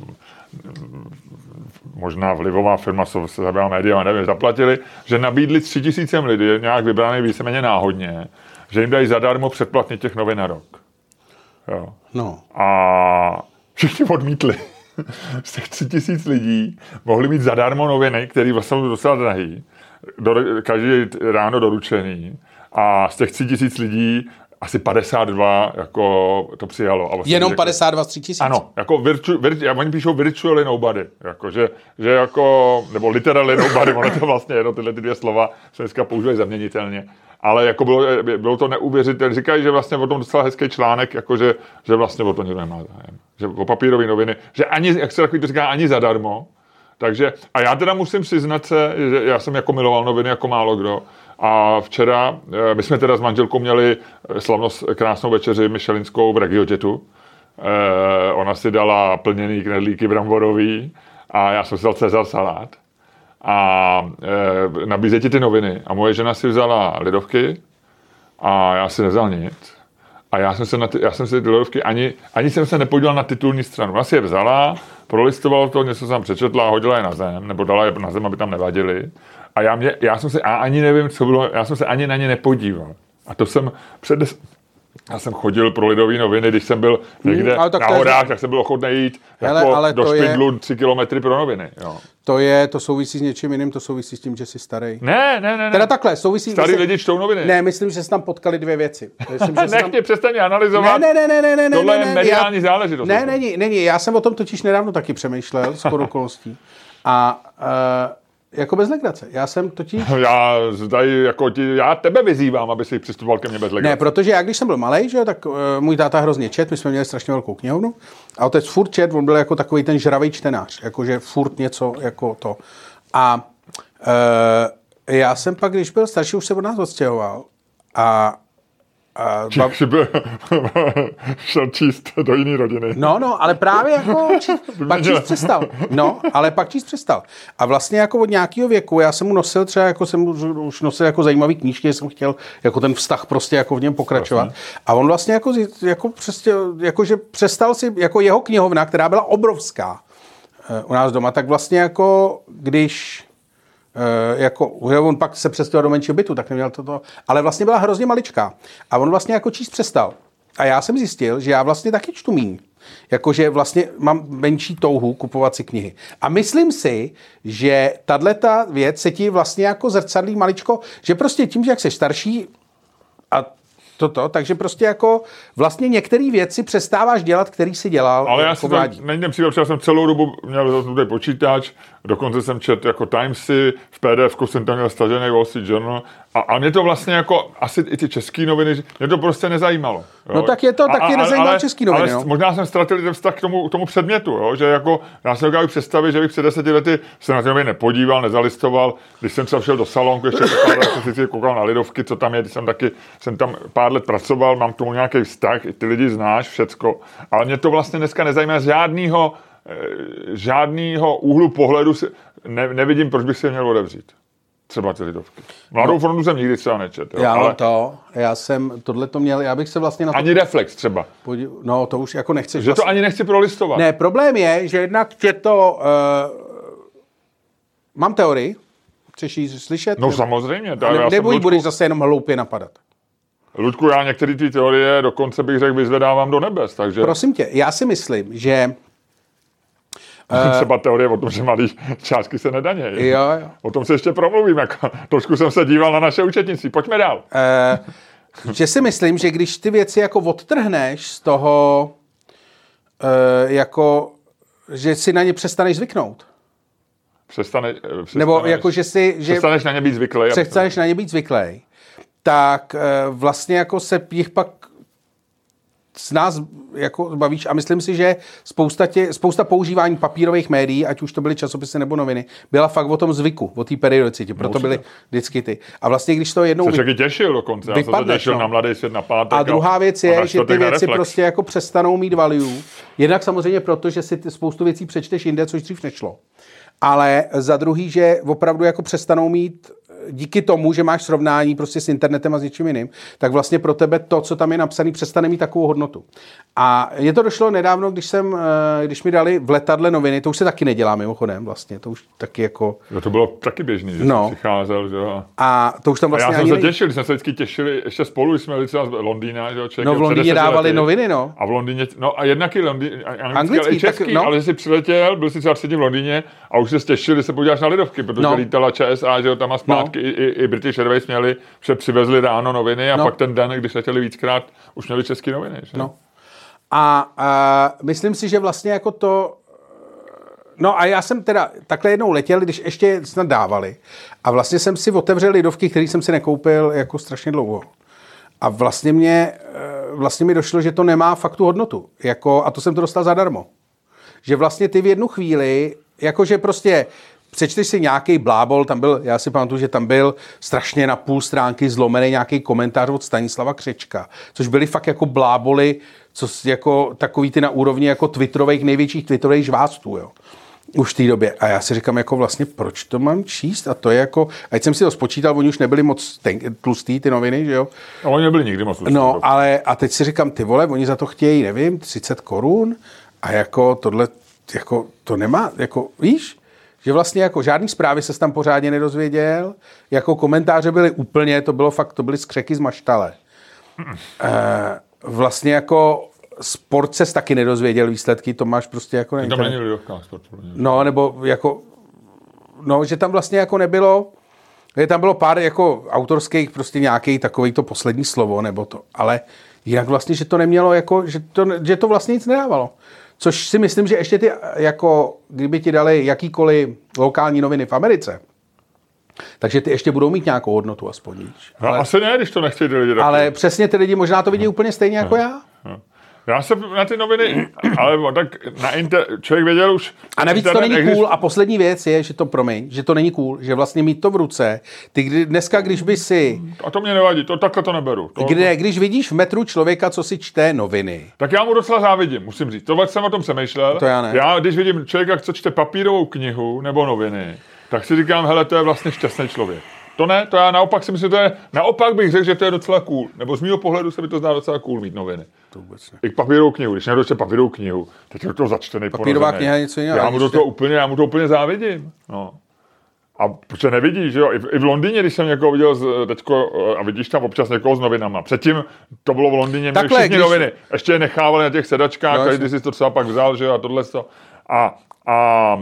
možná vlivová firma, co se zabývá média, nevím, zaplatili, že nabídli 3000 lidí, nějak vybraný víceméně náhodně, že jim dají zadarmo předplatný těch novin na rok. Jo. No. A všichni odmítli. Z těch 3000 lidí mohli mít zadarmo noviny, které vlastně jsou docela drahý, každý ráno doručený. A z těch 3000 lidí asi 52 jako to přijalo. A vlastně jenom 52 z 3000? Ano, jako oni píšou virtually nobody, jako, že jako, nebo literally nobody, ono to vlastně jedno, tyhle ty 2 slova se dneska používají zaměnitelně. Ale jako bylo to neuvěřitelné. Říkají, že vlastně o tom docela hezký článek, jako že vlastně o to nikdo nemá zájem. Že o papírové noviny, že ani, jak se takový to říká, ani zadarmo. Takže, a já teda musím přiznat se, že já jsem jako miloval noviny jako málo kdo. A včera, my jsme teda s manželkou měli slavnost krásnou večeři michelinskou v Regiojetu. Ona si dala plněný knedlíky bramborový a já jsem si dal Cezar salát. A nabízejí ti ty noviny. A moje žena si vzala Lidovky a já si nevzal nic. A já jsem se ty Lidovky ani jsem se nepodíval na titulní stranu. Ona si je vzala, prolistovala to, něco jsem přečetla a hodila je na zem, nebo dala je na zem, aby tam nevadily. A já ani nevím, co bylo, já jsem se ani na ně nepodíval. A to jsem já jsem chodil pro Lidové noviny, když jsem byl někde na horách, tak jsem byl ochotný jít jako do Špindlu 3 kilometry pro noviny. Jo. To souvisí s něčím jiným, to souvisí s tím, že jsi starý. Ne. Teda takhle, souvisí... Starý lidi čtou noviny. Ne, myslím, že se tam potkali 2 věci. Nech přestaň analyzovat. Ne. Tohle je mediální záležitost. Není, já jsem o tom totiž nedávno taky přemýšlel, skoro okolností. A jako bez legrace. Já jsem totiž... Já tebe vyzývám, aby si přistupoval ke mně bez legrace. Ne, protože já, když jsem byl malej, že, tak můj táta hrozně čet, my jsme měli strašně velkou knihovnu a otec furt čet, on byl jako takový ten žravej čtenář, jakože furt něco jako to. A já jsem pak, když byl starší, už se od nás odstěhoval a šel číst do jiné rodiny. No, ale právě jako pak číst přestal. No, ale pak číst přestal. A vlastně jako od nějakého věku, já jsem mu nosil třeba, jako jsem už nosil jako zajímavý knížky, že jsem chtěl jako ten vztah prostě jako v něm pokračovat. Vlastně. A on vlastně že přestal si, jako jeho knihovna, která byla obrovská u nás doma, tak vlastně jako když on pak se přestěhoval do menšího bytu, tak neměl toto, ale vlastně byla hrozně maličká. A on vlastně jako číst přestal. A já jsem zjistil, že já vlastně taky čtu míň. Jakože vlastně mám menší touhu kupovat si knihy. A myslím si, že tato věc se ti vlastně jako zrcadlí maličko, že prostě tím, že jak jsi starší a takže prostě jako vlastně některé věci přestáváš dělat, který si dělal. Ale já si není ten příklad, jsem celou dobu měl tady počítač, dokonce jsem četl jako Timesy, v PDF-ku jsem tam měl stažený Wall Street Journal a mě to vlastně jako asi i ty české noviny, mě to prostě nezajímalo. Jo. No tak je to taky nezajímalo české noviny. Ale možná jsem ztratil ten vztah k tomu předmětu, jo, že jako já se dokážu představit, že bych před 10 lety se na ty noviny nepodíval, nezalistoval, když jsem třeba šel do salonku, ještě jsem si koukal na Lidovky, co tam je, jsem tam pár let pracoval, mám k tomu nějaký vztah, ty lidi znáš, všecko, ale mě to vlastně dneska nezajímá žádnýho úhlu pohledu, nevidím, proč bych si je měl odevřít. Třeba ty Lidovky. Mladou frontu jsem nikdy třeba nečet. Já jsem tohleto měl, já bych se vlastně na to... Ani Reflex třeba. No, to už jako nechceš. Že to ani nechci prolistovat. Ne, problém je, že jednak tě to... Mám teorii, chceš ji slyšet? No samozřejmě. Nebo ji budeš zase jenom hloupě napadat. Luďku, já některé ty teorie dokonce bych řekl vyzvedávám do nebes, takže... Prosím tě, já si myslím, že... Třeba teorie o tom, že malý částky se nedanějí. Jo. O tom se ještě promluvím. Jako. Trošku jsem se díval na naše účetnictví. Pojďme dál. Že si myslím, že když ty věci jako odtrhneš z toho, jako, že si na ně přestaneš zvyknout. Nebo jako, že přestaneš na ně být zvyklý. Přestaneš na ně být zvyklý. Tak vlastně jako se jich pak z nás jako zbavíš a myslím si, že spousta používání papírových médií, ať už to byly časopisy nebo noviny, byla fakt o tom zvyku, o té periodicitě, proto byly vždycky ty. A vlastně, když to jednou... Což taky těšil dokonce, já jsem se těšil na Mladý svět na pátek. A druhá věc je, že ty věci prostě jako přestanou mít value. Jednak samozřejmě proto, že si spoustu věcí přečteš jinde, což dřív nešlo. Ale za druhý, že opravdu jako přestanou mít díky tomu, že máš srovnání prostě s internetem a s něčím jiným, tak vlastně pro tebe to, co tam je napsané, přestane mít takovou hodnotu. A mně to došlo nedávno, když mi dali v letadle noviny, to už se taky nedělá mimochodem vlastně, to už taky jako... Jo, to bylo taky běžný, že jsem přicházel, že jo. A to už tam vlastně... A já jsem se těšil, když jsme se vždycky těšili, ještě spolu, když jsme byli třeba z Londýna, že jo, No v Londýně dávali noviny, no. A v Londýně, no a jednak i anglický, ale i český, tak, no. Ale jsi přiletěl, byl si třeba 3 dny v Londýně a už se těšil, když se podíváš na Lidovky, protože lítala ČSA, že jo, tam a zpátky i British Airways měli, že přivezli ráno noviny a pak ten den, když letěli víckrát, už měli české noviny. Že? No. A myslím si, že vlastně jako to... No a já jsem teda takhle jednou letěl, když ještě snad dávali. A vlastně jsem si otevřel Lidovky, který jsem si nekoupil jako strašně dlouho. A vlastně mi došlo, že to nemá fakt tu hodnotu. Jako, a to jsem to dostal zadarmo. Že vlastně ty v jednu chvíli, jakože prostě... Přečteš si nějaký blábol, tam byl, já si pamatuju, že tam byl strašně na půl stránky zlomený nějaký komentář od Stanislava Křečka, což byly fakt jako bláboli, co jako takový ty na úrovni jako twitterových, největších twitterových žvástů, jo. Už v té době. A já si říkám jako vlastně, proč to mám číst? A to je jako, ať jsem si to spočítal, oni už nebyli moc tlustý, ty noviny, že jo? No, oni nebyli nikdy moc tlustý. No, ale a teď si říkám, ty vole, oni za to chtějí, nevím, 30 korun a jako tohle, jako to nemá, jako víš? Že vlastně jako žádný zprávy se tam pořádně nedozvěděl, jako komentáře byly úplně, to byly skřeky z maštale. Vlastně jako sport ses taky nedozvěděl výsledky, to máš prostě jako... Tam není Lidovka sport. No, nebo jako... No, že tam vlastně jako nebylo... Tam bylo pár jako autorských prostě nějaký takový to poslední slovo, nebo to, ale jinak vlastně, že to nemělo jako... Že to vlastně nic nedávalo. Což si myslím, že ještě ty, jako kdyby ti dali jakýkoliv lokální noviny v Americe, takže ty ještě budou mít nějakou hodnotu aspoň, víš. No, ale, asi ne, když to nechtějí ty lidi. Ale přesně ty lidi možná to vidí úplně stejně jako já. Já jsem na ty noviny, ale tak člověk věděl už... A navíc to není cool. A poslední věc je, že to není cool, že vlastně mít to v ruce. Dneska, když by si... A to mě nevadí, takhle to neberu. Když vidíš v metru člověka, co si čte noviny. Tak já mu docela závidím, musím říct. Tohle jsem o tom přemýšlel. To já ne. Já, když vidím člověka, co čte papírovou knihu nebo noviny, tak si říkám, hele, to je vlastně šťastný člověk. To ne, to já naopak si myslím, naopak bych řekl, že to je docela cool. Nebo z mýho pohledu se mi to zdá docela cool mít noviny. To vůbec ne. I papírovou knihu, když někdo čte papírovou knihu, teď je to začtený. Papírová kniha je něco jiného. Já mu to úplně závidím. No. A protože nevidíš, že jo, i v Londýně, když jsem někoho viděl teďko, a vidíš tam občas někoho s novinama. Předtím to bylo v Londýně, měli všichni noviny. Ještě je nechávali na těch sedačkách, no, každý si to třeba pak vzal, že jo, a tohle to. A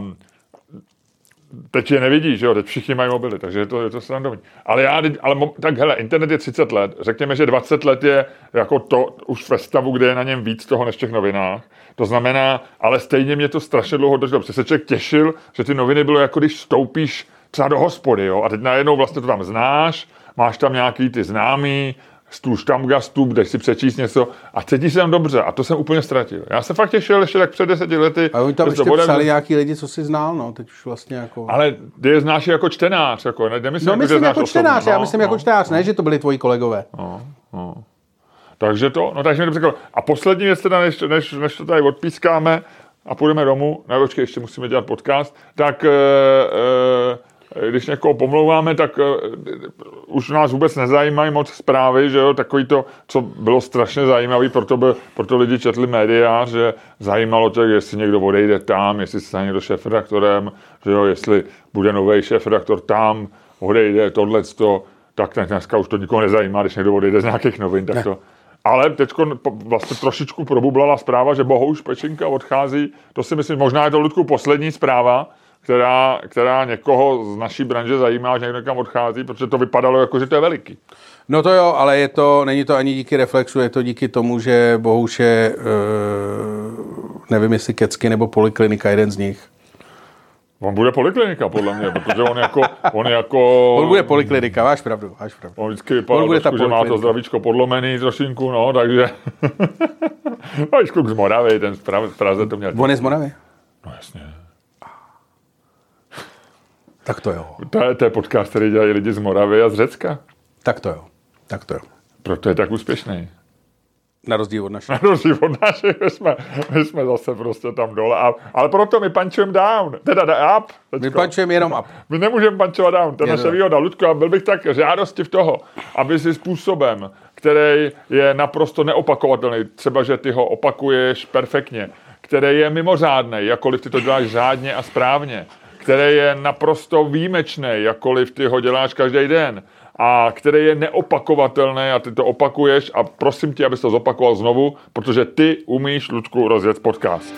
teď je nevidíš, že jo, teď všichni mají mobily, takže je to srandovní. Ale tak hele, internet je 30 let, řekněme, že 20 let je jako to už ve stavu, kde je na něm víc toho než v těch novinách. To znamená, ale stejně mě to strašně dlouho drželo, protože se člověk těšil, že ty noviny bylo jako když vstoupíš třeba do hospody, jo, a teď najednou vlastně to tam znáš, máš tam nějaký ty známý, stůl štamgastů, jdeš si přečíst něco a cítíš se tam dobře a to jsem úplně ztratil. Já jsem fakt těšil ještě tak před 10 lety. A oni tam ještě psali nějaký lidi, co si znal, no, teď už vlastně jako... Ale ty je znáš jako čtenář, jako, nemyslím, myslím jako čtenář, já myslím jako čtenář, ne, že to byli tvoji kolegové. No. Takže takže mi to překvapilo. A poslední věc teda, než to tady odpískáme a půjdeme domů, počkej, ještě musíme dělat podcast, tak... když někoho pomlouváme, tak už nás vůbec nezajímají moc zprávy, že jo, takový to, co bylo strašně zajímavý, proto lidi četli média, že zajímalo to, jestli někdo odejde tam, jestli se stane někdo šéfredaktorem, že jo, jestli bude nový šéfredaktor tam, odejde tohleto, tak dneska už to nikoho nezajímá, když někdo odejde z nějakých novin, tak to... Ale teď vlastně trošičku probublala zpráva, že Bohuš Pečinka odchází, to si myslím, možná je to, Ludku, poslední zpráva, která někoho z naší branže zajímá, že někdo kam odchází, protože to vypadalo jako, že to je veliký. No to jo, ale není to ani díky Reflexu, je to díky tomu, že Bohuš je, nevím jestli Kecky nebo Poliklinika, jeden z nich. On bude Poliklinika, podle mě, protože on bude Poliklinika, máš pravdu. On vždycky vypadal trošku, že má to zdravíčko podlomený trošinku, no, takže... No, kluk z Moravy, ten v Praze to měl. On je z Moravy? No jasně. Tak to jo. To je podcast, který dělají lidi z Moravy a z Řecka. Tak to jo. Proto je tak úspěšný. Na rozdíl od našich. My jsme zase prostě tam dole. Ale proto my punchujeme down. Teda up. My punchujeme jenom up. My nemůžeme punchovat down. To je naše výhoda. Ludku, a byl bych tak žádostiv toho, aby si způsobem, který je naprosto neopakovatelný, třeba, že ty ho opakuješ perfektně, který je mimořádnej, jakkoliv ty to děláš řádně a správně, který je naprosto výjimečný, jakkoliv ty ho děláš každý den a který je neopakovatelný a ty to opakuješ a prosím tě, abys to zopakoval znovu, protože ty umíš, Ludku, rozjet podcast.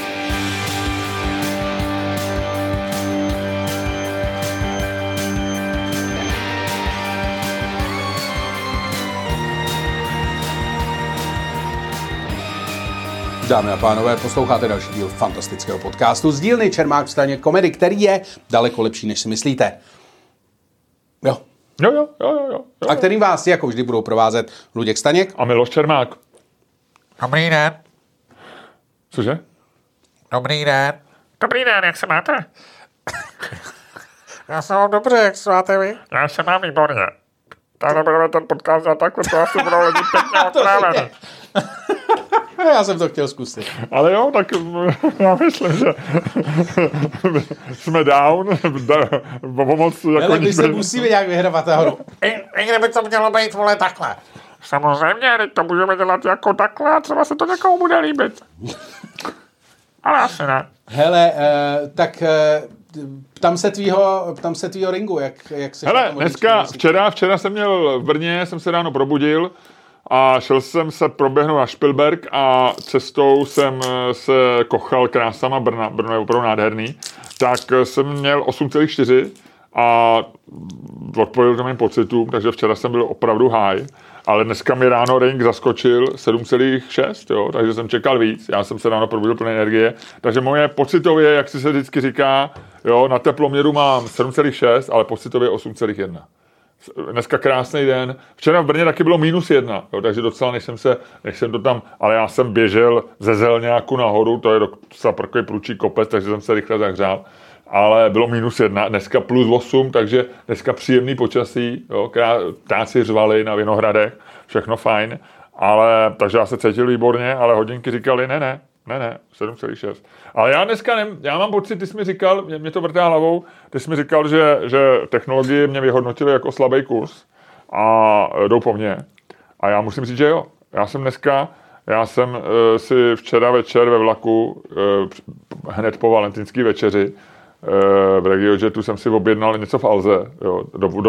Dámy a pánové, posloucháte další díl fantastického podcastu z dílny Čermák Staněk komedy, který je daleko lepší, než si myslíte. Jo. Jo. A kterým vás jako vždy budou provázet Luděk Staněk a Miloš Čermák. Dobrý den. Cože? Dobrý den, jak se máte? Já se mám dobře, jak se máte vy? Já se mám výborně. Tady budeme ten podcast a takhle, to asi budou lidi pěkně otrávený. Já jsem to chtěl zkusit. Ale jo, tak já myslím, že jsme down. Pomoc, jako ale my se musíme nějak vyhrabat nahoru. I kdyby to mělo být, vole, takhle. Samozřejmě, teď to můžeme dělat jako takhle a třeba se to někomu bude líbit. Ale asi ne. Hele, tak tam se tvýho ringu, jak se... Hele, dneska, včera jsem měl v Brně, jsem se ráno probudil a šel jsem se proběhnout na Špilberk a cestou jsem se kochal krásama Brna. Brno je opravdu nádherný. Tak jsem měl 8,4 a odpověděl to mým pocitům, takže včera jsem byl opravdu high. Ale dneska mi ráno ring zaskočil 7,6, jo, takže jsem čekal víc. Já jsem se ráno probudil plné energie. Takže moje pocitově, jak si se vždycky říká, jo, na teploměru mám 7,6, ale pocitově 8,1. Dneska krásný den. Včera v Brně taky bylo -1, jo, takže docela, než jsem to tam, ale já jsem běžel ze Zelňáku nahoru, to je docela takový průčí kopec, takže jsem se rychle zahřál. Ale bylo -1, dneska +8, takže dneska příjemný počasí, jo, ptáci řvali na Vinohradech, všechno fajn, ale takže já se cítil výborně, ale hodinky říkali ne, 7,6. Ale já dneska já mám pocit, ty jsi mi říkal, mě to vrtá hlavou, ty jsi mi říkal, že technologie mě vyhodnotily jako slabý kurz a jdou po mně. A já musím říct, že jo. Já jsem si včera večer ve vlaku, hned po valentinský večeři, v RegioJetu jsem si objednal něco v Alze. Jo.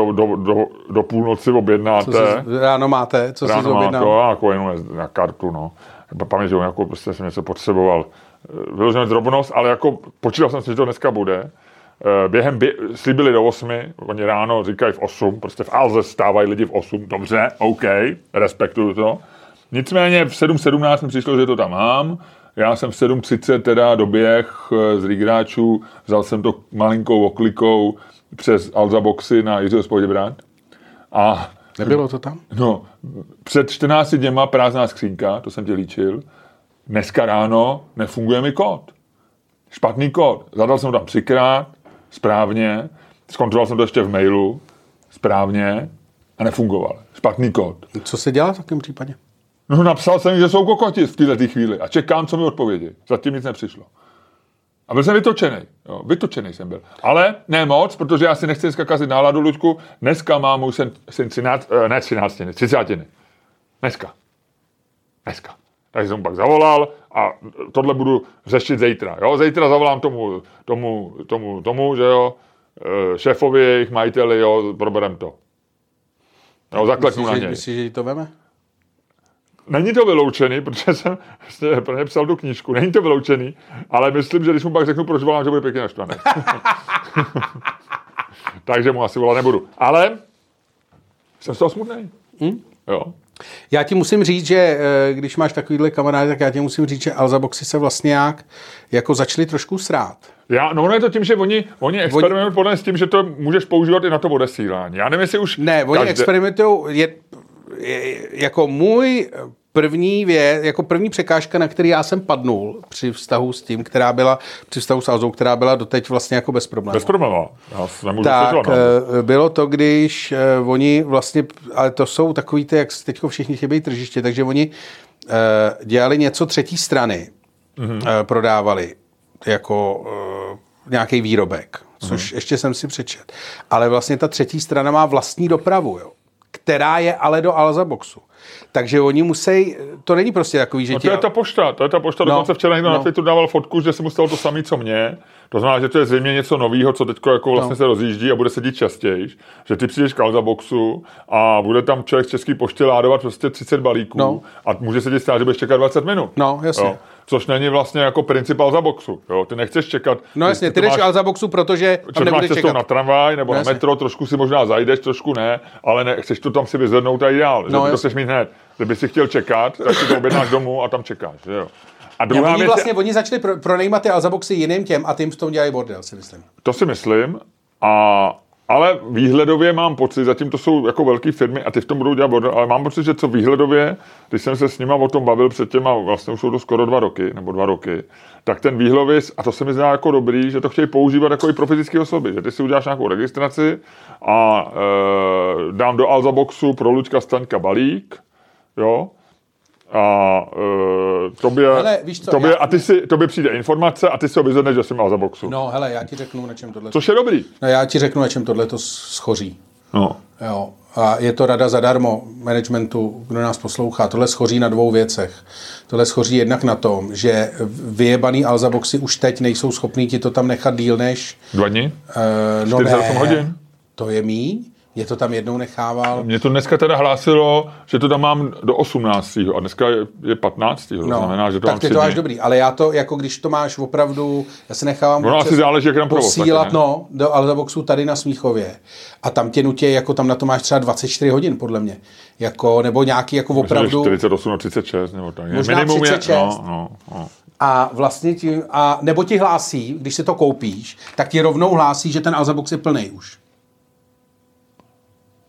Do půlnoci objednáte. Ráno máte? Co ráno jsi objednal? To, jako jenom na kartu, no. Paměť, jako prostě jsem něco potřeboval. Vyloženě drobnost, ale jako počítal jsem si, že to dneska bude. Slíbili do 8, oni ráno říkají v 8, prostě v Alze stávají lidi v 8, dobře, OK, respektuju to. Nicméně v 7:17 mi přišlo, že to tam mám. Já jsem v 7:30 teda doběh z Rigráčů, vzal jsem to malinkou oklikou přes Alza Boxy na Jiřího Spoděbrad. A nebylo to tam? No, před 14 dněma prázdná skřínka, to jsem tě líčil. Dneska ráno nefunguje mi kód. Špatný kód. Zadal jsem tam 3krát, správně. Zkontroloval jsem to ještě v mailu, správně a nefungoval. Špatný kód. Co se dělá v takovém případě? No, napsal jsem, že jsou kokoti v této chvíli a čekám, co mi odpovědi. Zatím nic nepřišlo. A byl jsem vytočenej. Jo, vytočenej jsem byl. Ale ne moc, protože já si nechci dneska kazit náladu, Luďku. Dneska mám můj syn 30. Dneska. Takže jsem mu pak zavolal a tohle budu řešit zítra. Jo? Zítra zavolám tomu, že jo, šéfovi, jejich majiteli, jo, proberem to. Jo, zakleknu na něj. Myslíš, že jí to veme? Není to vyloučený, protože jsem pro ně psal tu knížku. Není to vyloučený, ale myslím, že když mu pak řeknu, proč volám, že bude pěkně naštvaný. Takže mu asi volat nebudu. Ale jsem z toho smutný. Jo. Já ti musím říct, že když máš takovýhle kamarády, tak já ti musím říct, že Alza Boxy se vlastně jako začali trošku srát. No je to tím, že oni experimentují podle s tím, že to můžeš používat i na to odesílání. Já nevím, jestli už... Ne, oni experimentují, jako můj první jako první překážka, na který já jsem padnul při vztahu s tím, při vztahu s Alzou, která byla doteď vlastně jako bez problémů. Bez problémů. Tak bylo to, když oni vlastně, ale to jsou takový ty, jak teďko všichni chybějí tržiště, takže oni dělali něco třetí strany, prodávali jako nějaký výrobek, což ještě jsem si přečet. Ale vlastně ta třetí strana má vlastní dopravu, jo, která je ale do Alza Boxu. Takže oni musí, to není prostě takový, že to je ta pošta, dokonce včera někdo na Twitteru dával fotku, že se mu stalo to samé, co mě. To znamená, že to je zřejmě něco nového, co teďko jako vlastně se rozjíždí a bude se dít častěji, že ty přijdeš k Alza Boxu a bude tam člověk z České pošty ládovat prostě 30 balíků a může se ti stát, že budeš čekat 20 minut. No, jasně. Jo. Což není vlastně jako princip Alza Boxu. Jo. Ty nechceš čekat. No jasně, ty jdeš Alza Boxu, protože tam nebudeš čekat. Máš na tramvaj nebo na metro, trošku si možná zajdeš, trošku ne, ale chceš to tam si vyzvednout a ideál, že ty to chceš mít hned. Kdyby si chtěl čekat, tak si to objednáš domů a tam čekáš. Že jo. A druhá věc oni začali pronajímat ty Alza Boxy jiným těm a tím v tom dělají bordel, si myslím. To si myslím, ale výhledově mám pocit, zatím to jsou jako velké firmy a ty v tom budou dělat bordel, ale mám pocit, že co výhledově, když jsem se s nima o tom bavil předtím a vlastně už jsou to skoro 2 roky, tak ten výhledově, a to se mi zdá jako dobrý, že to chtějí používat jako i pro fyzické osoby, že ty si uděláš nějakou registraci a dám do Alza Boxu pro Luďka Staňka balík, jo, a tobě přijde informace a ty si ho vyzvedneš, že jsi Alza Boxu. No hele, já ti řeknu, na čem tohle. Což je dobrý. No já ti řeknu, na čem tohle to schoří. No. Jo. A je to rada zadarmo managementu, kdo nás poslouchá. Tohle schoří na 2 věcech. Tohle schoří jednak na tom, že vyjebaný Alza Boxy už teď nejsou schopní ti to tam nechat díl než 2 dny? 48 hodin? To je míň. Mě to tam jednou nechával. Mě to dneska teda hlásilo, že to tam mám do 18. a dneska je 15. To znamená, že to tak mám ty to máš dobrý, ale já to, jako když to máš opravdu, já se nechávám asi záleží, jak posílat do Alza Boxu tady na Smíchově a tam tě nutí, jako tam na to máš třeba 24 hodin, podle mě. Jako, nebo nějaký jako opravdu... 48 a 36, nebo tak. Možná minimum 36. No. A vlastně nebo ti hlásí, když si to koupíš, tak ti rovnou hlásí, že ten Alza Box je plnej už.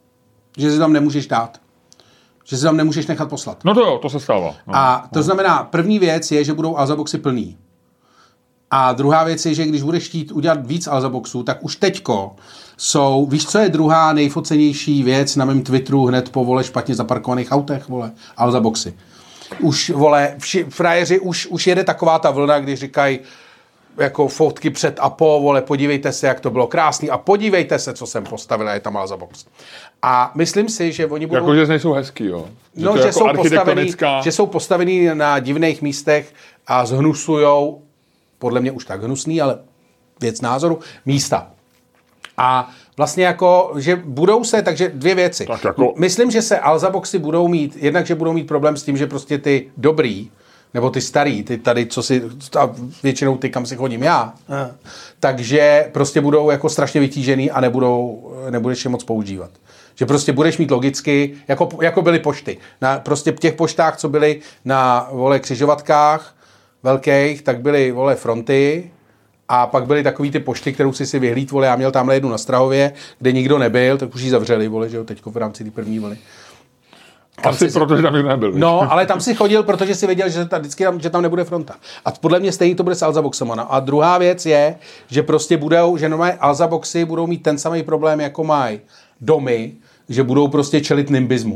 že si tam nemůžeš dát. Že si tam nemůžeš nechat poslat. No to jo, to se stává. No. A to znamená, první věc je, že budou Alzaboxy plný. A druhá věc je, že když budeš chtít udělat víc Alzaboxů, tak už teďko jsou, víš, co je druhá nejfocenější věc na mém Twitteru hned po, vole, špatně zaparkovaných autech, vole, Alzaboxy. Už, vole, frajeři, už jede taková ta vlna, když říkají jako fotky před a po, vole, podívejte se, jak to bylo krásný a podívejte se, co jsem postavil, a je tam Alzabox. A myslím si, že oni budou... Jako, že nejsou hezký, jo? Že no, že jsou postavený na divných místech a zhnusujou, podle mě už tak hnusný, ale věc názoru, místa. A vlastně jako, že budou se, takže dvě věci. Tak jako... Myslím, že se Alzaboxy budou mít, jednak, že budou mít problém s tím, že prostě ty dobrý, nebo ty starý, ty tady, co si, a většinou ty, kam si chodím já, takže prostě budou jako strašně vytížený a nebudeš je moc používat. Že prostě budeš mít logicky, jako byly pošty. Na prostě těch poštách, co byly na, vole, křižovatkách velkých, tak byly, vole, fronty a pak byly takový ty pošty, kterou si vyhlíd, vole, já měl tamhle jednu na Strahově, kde nikdo nebyl, tak už ji zavřeli, vole, že jo, teďko v rámci té první vlny. Asi protože tam nikdo nebyl. No, ale tam si chodil, protože si věděl, že tam nebude fronta. A podle mě stejný to bude s Alzaboxama. A druhá věc je, že prostě že normálně Alzaboxy budou mít ten samý problém, jako mají domy, že budou prostě čelit nimbismu.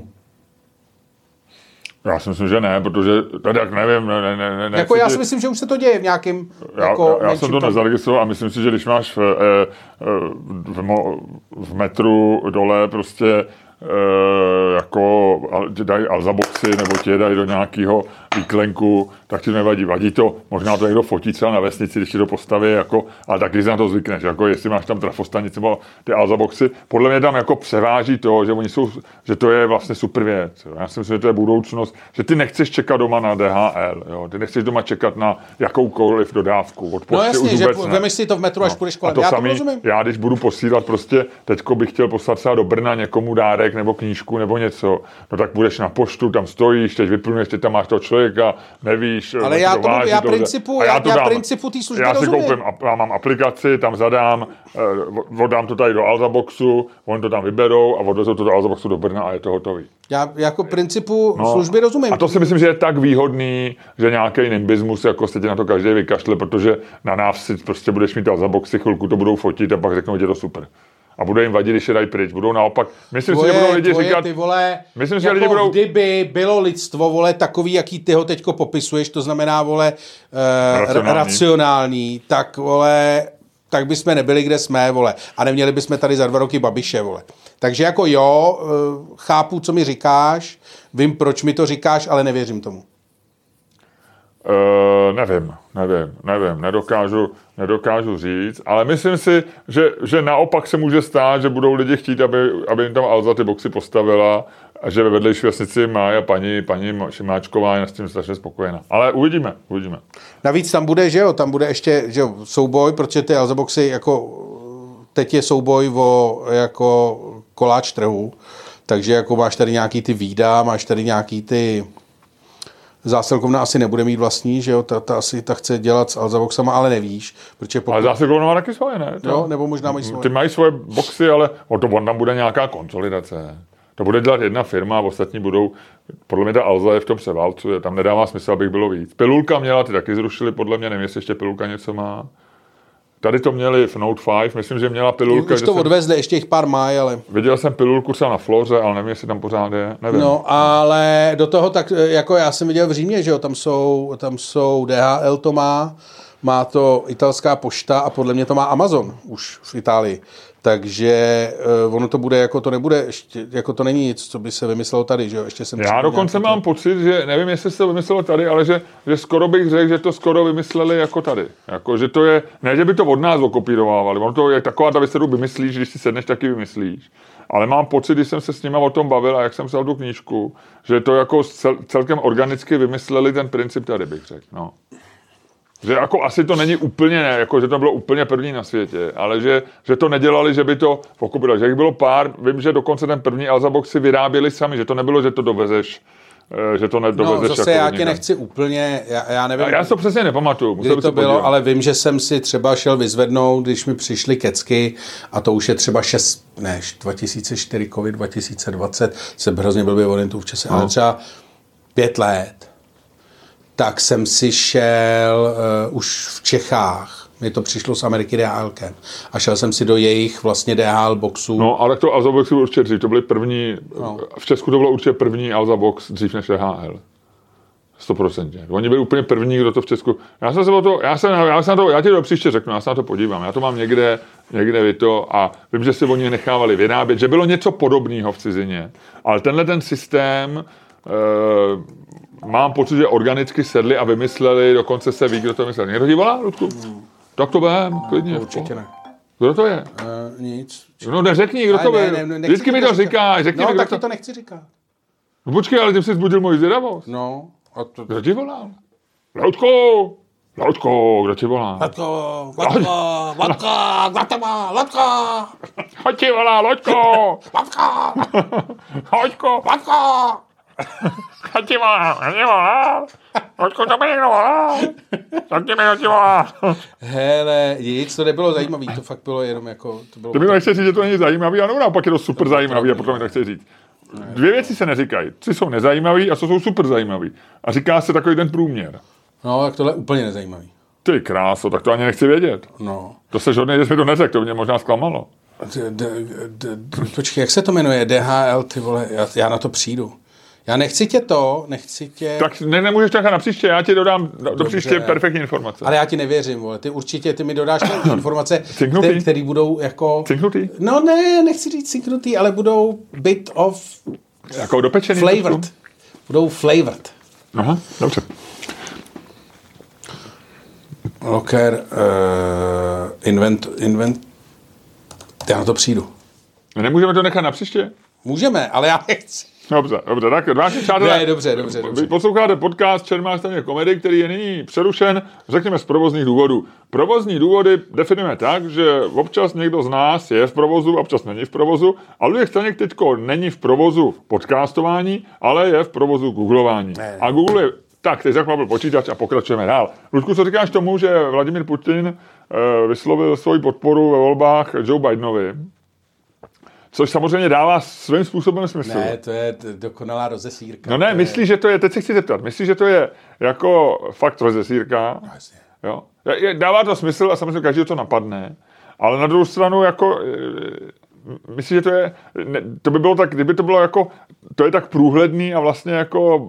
Já si myslím, že ne, protože tak nevím. Jako já si myslím, že už se to děje v nějakým... Já jsem to nezaregistroval a myslím si, že když máš v metru dole prostě jako dají Alzaboxy nebo tě dají do nějakého výklenku, tak ti to nevadí. Vadí to, možná to někdo fotí třeba na vesnici, když ti to postaví, jako, ale taky si na to zvykneš, jako jestli máš tam trafostanici nebo ty Alzaboxy. Podle mě tam jako převáží to, že to je vlastně super věc. Já si myslím, že to je budoucnost, že ty nechceš čekat doma na DHL, jo? Ty nechceš doma čekat na jakoukoliv dodávku. Od no jasně, že vemeš si to v metru, až půjdeš kolem. Já když budu posílat prostě, teďko bych chtěl poslat třeba do Brna někomu dárek nebo knížku nebo něco, no tak budeš na poštu, tam stojíš, teď vyplňuješ, teď tam máš toho člověka, nevíš, ale já principu té služby rozumím. Já mám aplikaci, tam zadám, oddám to tady do Alzaboxu, oni to tam vyberou a odvezou to do Alzaboxu do Brna a je to hotový. Já jako principu služby rozumím. A to si myslím, že je tak výhodný, že nějaký nimbismus, jako se tě na to každý vykašle, protože na nás si prostě budeš mít Alzaboxy, chvilku to budou fotit a pak řeknou, že je to super. A bude jim vadit, když je dají pryč. Budou naopak... Myslím si, že budou lidi říkat... Ty vole, myslím si, jako že lidi budou... kdyby bylo lidstvo, vole, takový, jaký ty ho teďko popisuješ, to znamená, vole, racionální, tak, vole, tak bychom nebyli, kde jsme, vole. A neměli bychom tady za 2 roky Babiše, vole. Takže jako jo, chápu, co mi říkáš, vím, proč mi to říkáš, ale nevěřím tomu. Nevím, nedokážu říct, ale myslím si, že naopak se může stát, že budou lidi chtít, aby jim tam Alza ty boxy postavila a že ve vedlejší vesnici má a paní Šimáčková je s tím strašně spokojená. Ale uvidíme. Navíc tam bude, že jo, tam bude ještě, že jo, souboj, protože ty Alza boxy jako teď je souboj o jako koláč trhu, takže jako máš tady nějaký ty výda, máš tady nějaký ty Zásilkovna asi nebude mít vlastní, že jo, ta chce dělat s Alzaboxama, ale nevíš. Ale Zásilkovna má taky svoje, ne? Jo, nebo možná mají svoje. Ty mají svoje boxy, ale on tam bude nějaká konsolidace. To bude dělat jedna firma a ostatní budou, podle mě ta Alza je v tom převálcuje, tam nedává smysl, abych bylo víc. Pilulka měla, ty taky zrušili, podle mě, nevím, jestli ještě Pilulka něco má. Tady to měli v Note 5, myslím, že měla Pilulka. Už to odvezli, ještě jich pár mají, ale... Viděl jsem Pilulku třeba na Floře, ale nevím, jestli tam pořád je, nevím. No, ale do toho tak, jako já jsem viděl v Římě, že jo, tam jsou DHL to má to italská pošta a podle mě to má Amazon už v Itálii. Takže ono to bude, jako to nebude, ještě, jako to není nic, co by se vymyslelo tady, že jo? Ještě jsem já dokonce mám pocit, že nevím, jestli se to vymyslelo tady, ale že skoro bych řekl, že to skoro vymysleli jako tady. Jako, že to je, ne, že by to od nás okopírovávali, ono to je taková ta věc, kterou vymyslíš, když si sedneš, taky vymyslíš. Ale mám pocit, když jsem se s nima o tom bavil a jak jsem psal tu knížku, že to jako celkem organicky vymysleli ten princip tady, bych řekl, no. Že jako asi to není úplně, jako že to bylo úplně první na světě, ale že to nedělali, že by to pokupili. Že jich bylo pár, vím, že dokonce ten první Alzabox si vyráběli sami, že to nebylo, že to dovezeš že to nedovezeš. No zase jako já tě nechci úplně, já nevím. Já si to přesně nepamatuju. Kdy to bylo, ale vím, že jsem si třeba šel vyzvednout, když mi přišly kecky a to už je třeba 2004, COVID 2020, se hrozně blbě orientuju v čase, ale třeba 5 let, tak jsem si šel už v Čechách, mi to přišlo z Ameriky DHLkem a šel jsem si do jejich vlastně DHL boxů. No, ale to Alza boxy určitě dřív, to byly první, v Česku to bylo určitě první Alza box dřív než DHL. 100%. Oni byli úplně první, kdo to v Česku. Já ti to příště řeknu, já se na to podívám. Já to mám někde to a vím, že si oni nechávali vyrábět, že bylo něco podobného v cizině. Ale tenhle ten systém mám pocit, že organicky sedli a vymysleli, dokonce se ví, kdo to vymyslel. Někdo ti volá, Ludku? Tak to vem, klidně. Určitě ne. Kdo to je? Nic. No neřekni, kdo to je. Vždycky mi to říká. No, tak ti to nechci říkat. No počkej, ale ty jsi zbudil moji zvědavost. No. Kdo ti volal? Laudko, kdo ti volá? Latko. Hoď ti volá, Laudko. Hoďko. Hoď ti volá. Hoďko, to mi někdo volá. Tak ti volá. Hele, nic, to nebylo zajímavý, to fakt bylo jenom jako... To mi nechce říct, že to není zajímavý, ano, naopak je to super zajímavý a potom mi to chce říct. 2 věci se neříkají. 3 jsou nezajímavý a co jsou super zajímavý. A říká se takový ten průměr. No, tak tohle je úplně nezajímavý. Ty kráso, tak to ani nechci vědět. No. To se žodnej, že jsi mi to neřekl, to mě možná zklamalo. Počkej, jak se to jmenuje? DHL, ty vole, já na to přijdu. Já nechci tě. Tak nemůžeš čekat na příště, já ti dodám do příště perfektní informace. Ale já ti nevěřím, vole. Ty mi dodáš informace, které budou jako... Cinknutý? No ne, nechci říct cinknutý, ale budou bit of... Jako dopečený? Flavored. Budou flavored. Aha, dobře. Locker, invent... Já na to přijdu. Nemůžeme to nechat na příště? Můžeme, ale já nechci. Dobře, tak vážně přátelé. Ne, dobře. Posloucháte podcast Čermák Staněk komedy, který je nyní přerušen, řekněme, z provozních důvodů. Provozní důvody definujeme tak, že občas někdo z nás je v provozu, občas není v provozu, a Luděk Staněk teďko není v provozu podcastování, ale je v provozu googlování. Ne. A Google je... Tak, teď zaklapil počítač a pokračujeme dál. Ludku, co říkáš tomu, že Vladimír Putin vyslovil svoji podporu ve volbách Joe Bidenovi? Což samozřejmě dává svým způsobem smysl. Ne, to je dokonalá rozesírka. No ne, myslíš, že to je, teď se chci zeptat, myslíš, že to je jako fakt rozesírka? Vlastně. Jo? Dává to smysl a samozřejmě každý to napadne, ale na druhou stranu jako, myslíš, že to je, ne, to by bylo tak, kdyby to bylo jako, to je tak průhledný a vlastně jako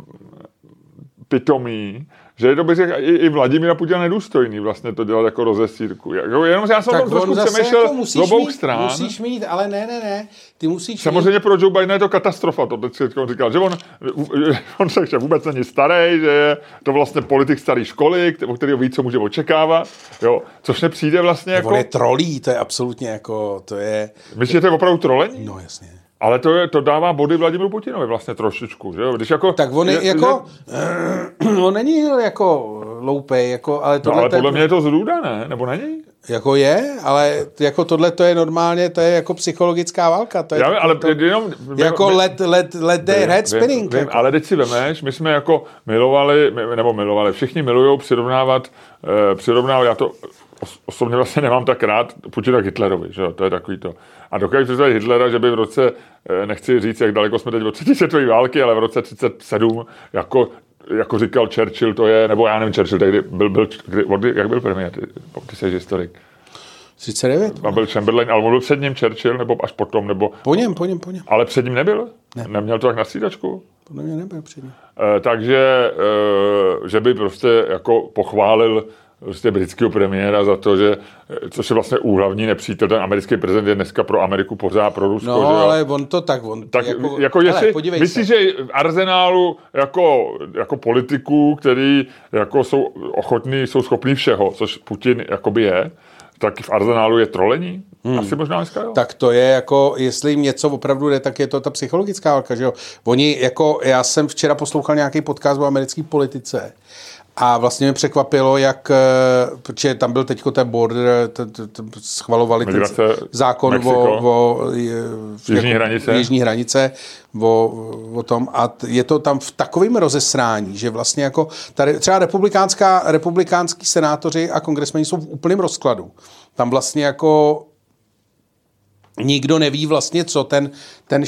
pitomý, že je to bych řekl i Vladimíra Putina nedůstojný vlastně to dělat jako rozesírku. Jenom já jsem tam trošku přemýšlel jako z obou stran. Musíš mít, ale ne. Ty musíš samozřejmě pro Joe Bidena je to katastrofa, to teď říkal, že on řekl, že vůbec není starý, že je to vlastně politik staré školy, o kterého ví, co může očekávat, jo, což nepřijde vlastně jako... On je trolí, to je absolutně jako, to je... Myslíš, že to je opravdu trolení? No jasně. Ale to dává body Vladimíru Putinovi vlastně trošičku, že jo? Když jako, tak on je jako, on není jako loupej, jako, ale tohle... No ale podle mě je to zrůda, ne? Nebo není? Jako je, ale jako tohle to je normálně, to je jako psychologická válka. To je já, ale jenom... Jako let their head spinning. Vím, jako. Ale teď si vemeš, my jsme jako milovali, všichni milujou přirovnávat, já to osobně vlastně nemám tak rád Putina k Hitlerovi, že jo, to je takový to. A dokážu představit Hitlera, že by v roce, nechci říct, jak daleko jsme teď od třetí světové války, ale v roce 1937, jako říkal Churchill, to je, nebo já nevím, Churchill, tehdy jak byl premiér, ty jsi historik. 39. A byl Chamberlain, ale byl před ním Churchill, nebo až potom, nebo... Po něm. Ale před ním nebyl? Ne. Neměl to tak na střídačku? Podle mě nebyl před ním. Takže, že by prostě jako pochválil prostě britského premiéra za to, že, což je vlastně úhlavní nepřítel, ten americký prezident je dneska pro Ameriku pořád pro Rusko. No, že ale on to tak, tak jako jestli, myslíš, že v arzenálu jako politiků, který jako jsou ochotní, jsou schopní všeho, což Putin jakoby je, tak v arzenálu je trolení? Asi možná dneska, jo. Tak to je jako, jestli jim něco opravdu jde, tak je to ta psychologická válka, že jo. Oni jako, já jsem včera poslouchal nějaký podcast o americké politice A vlastně mě překvapilo, protože tam byl teďko ten border, schvalovali ten zákon o jižní hranice, o tom. A je to tam v takovém rozesrání, že vlastně jako tady třeba republikánský senátoři a kongresmeni jsou v úplném rozkladu. Tam vlastně jako nikdo neví vlastně, co ten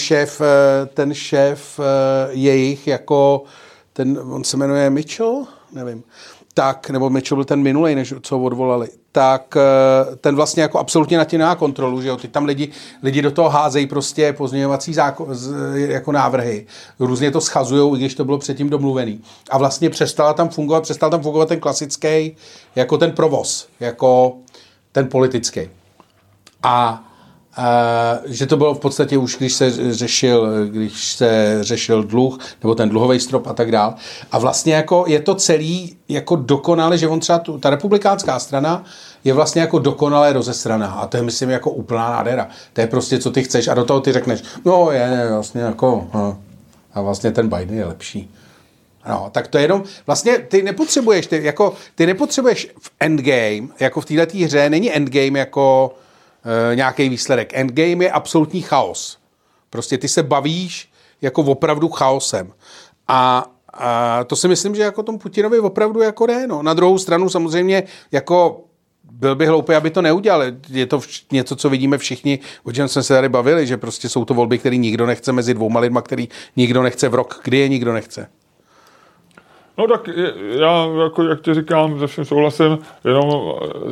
šéf jejich jako on se jmenuje Mitchell, nevím, tak, nebo Mitchell byl ten minulej, než co odvolali, tak ten vlastně jako absolutně na tím nemá kontrolu, že jo, teď tam lidi do toho házejí prostě pozměňovací jako návrhy, různě to schazujou, i když to bylo předtím domluvený. A vlastně přestal tam fungovat ten klasický, jako ten provoz, jako ten politický. A že to bylo v podstatě už, když se řešil dluh, nebo ten dluhový strop a tak dál. A vlastně jako je to celý jako dokonale, že on třeba ta republikánská strana je vlastně jako dokonale rozesraná. A to je, myslím, jako úplná nádhera. To je prostě, co ty chceš a do toho ty řekneš, no je vlastně jako, a vlastně ten Biden je lepší. No, tak to je jenom, vlastně ty nepotřebuješ v endgame, jako v této hře, není endgame jako nějaký výsledek. Endgame je absolutní chaos. Prostě ty se bavíš jako opravdu chaosem. A to si myslím, že jako tomu Putinovi opravdu jako jde. No. Na druhou stranu samozřejmě jako byl by hloupý, aby to neudělal. Je to něco, co vidíme všichni, o čem jsme se tady bavili, že prostě jsou to volby, které nikdo nechce mezi dvouma lidma, který nikdo nechce v rok, kdy je nikdo nechce. No tak já, jako, jak ti říkám, se vším souhlasím, jenom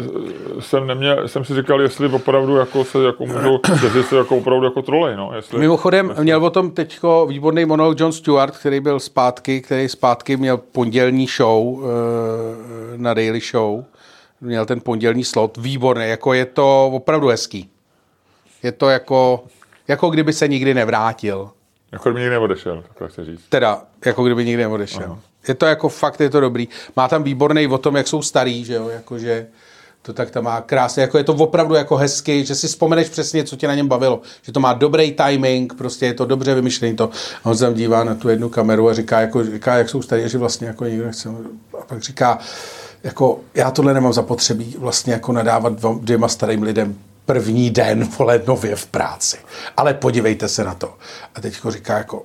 jsem si říkal, jestli opravdu jako se jako můžou, jestli se jako opravdu jako trolej, no. Mimochodem, měl o tom teďko výborný monolog Jon Stewart, který zpátky měl pondělní show na Daily Show, měl ten pondělní slot, výborný, jako je to opravdu hezký. Je to jako kdyby se nikdy nevrátil. Jako kdyby nikdy neodešel, tak chci říct. Teda, jako kdyby nikdy neodešel. Aha. Je to jako fakt, je to dobrý. Má tam výborný o tom, jak jsou starý, že jo, jakože to tak tam má krásně, jako je to opravdu jako hezky, že si vzpomeneš přesně, co tě na něm bavilo, že to má dobrý timing, prostě je to dobře vymyšlený to. A on se tam dívá na tu jednu kameru a říká, jak jsou starý, že vlastně jako nikdo nechce. A pak říká, jako já tohle nemám zapotřebí vlastně jako nadávat dvěma starým lidem první den, vole, nově v práci. Ale podívejte se na to. A teďko říká jako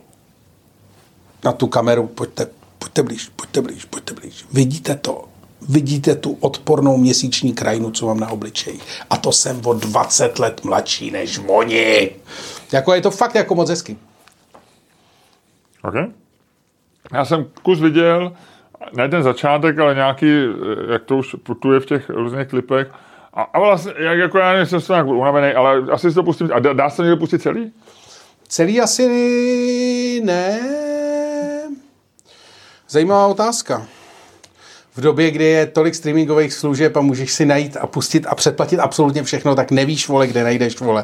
na tu kameru, pojďte blíž. Vidíte tu odpornou měsíční krajinu, co mám na obličeji. A to jsem o 20 let mladší než oni. Jako je to fakt jako moc hezky. OK. Já jsem kus viděl, ne ten začátek, ale nějaký, jak to už putuje v těch různých klipech. A vlastně, jako já nevím, jsem nějak unavený, ale asi si to pustím. A dá se někdo pustit celý? Celý asi ne. Zajímavá otázka. V době, kdy je tolik streamingových služeb a můžeš si najít a pustit a předplatit absolutně všechno, tak nevíš, vole, kde najdeš, vole.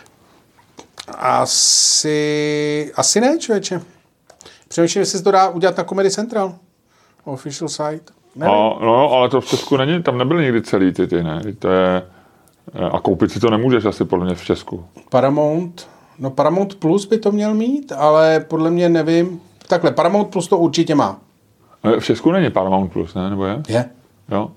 Asi ne, člověče. Přemýšlím, jestli se to dá udělat na Comedy Central. Official site. No, ale to v Česku není, tam nebyl nikdy celý ty, ne? To je, a koupit si to nemůžeš asi podle mě v Česku. Paramount Plus by to měl mít, ale podle mě nevím. Takhle, Paramount Plus to určitě má. V Česku není Paramount Plus, ne? Nebo je? Je. Jo.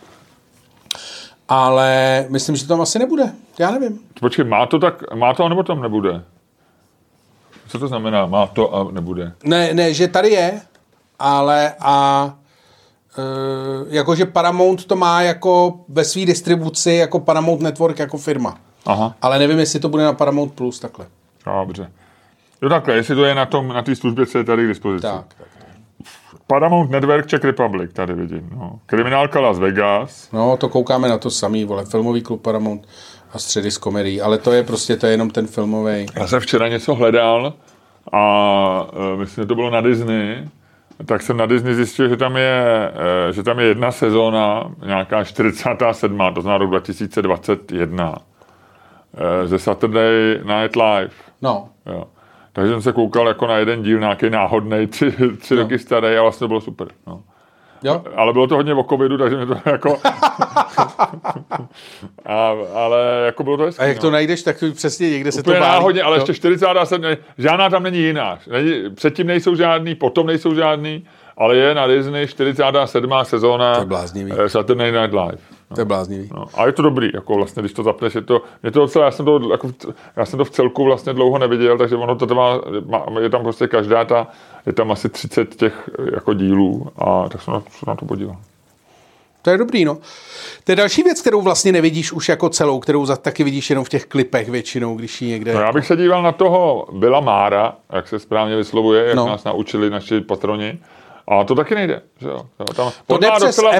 Ale myslím, že to tam asi nebude. Já nevím. Počkej, má to, nebo tam nebude? Co to znamená? Má to a nebude? Ne, že tady je, ale jakože Paramount to má jako ve své distribuci jako Paramount Network jako firma. Aha. Ale nevím, jestli to bude na Paramount Plus takhle. Dobře. Jo takhle, jestli to je na té službě, co je tady k dispozici. Tak. Paramount Network Czech Republic, tady vidím. No. Kriminálka Las Vegas. No, to koukáme na to samý, vole. Filmový klub Paramount a středy z komedií. Ale to je jenom ten filmový. Já jsem včera něco hledal a myslím, že to bylo na Disney. Tak jsem na Disney zjistil, že tam je jedna sezóna, nějaká 47. To znamená rok 2021. Ze Saturday Night Live. No. Jo. Takže jsem se koukal jako na jeden díl, nějaký náhodnej, tři roky starý a vlastně bylo super. No. Jo? Ale bylo to hodně o covidu, takže mě to jako... ale jako bylo to hezký. A jak to najdeš, tak přesně někde se to bálí. Náhodně, ale ještě 47, žádná tam není jiná. Předtím nejsou žádný, potom nejsou žádný ale je na Disney 47. sezóna Saturday Night Live. No. To je bláznivý. No. A je to dobrý, jako vlastně, když to zapneš, je to docela, já jsem to v celku vlastně dlouho neviděl, takže ono to trvá, je tam prostě je tam asi 30 těch jako dílů a tak se na to podíval. To je dobrý, no. To je další věc, kterou vlastně nevidíš už jako celou, kterou taky vidíš jenom v těch klipech většinou, když ji někde... No já bych se díval na toho Billa Maara, jak se správně vyslovuje, jak nás naučili naši patroni. A to taky nejde, že jo. To jde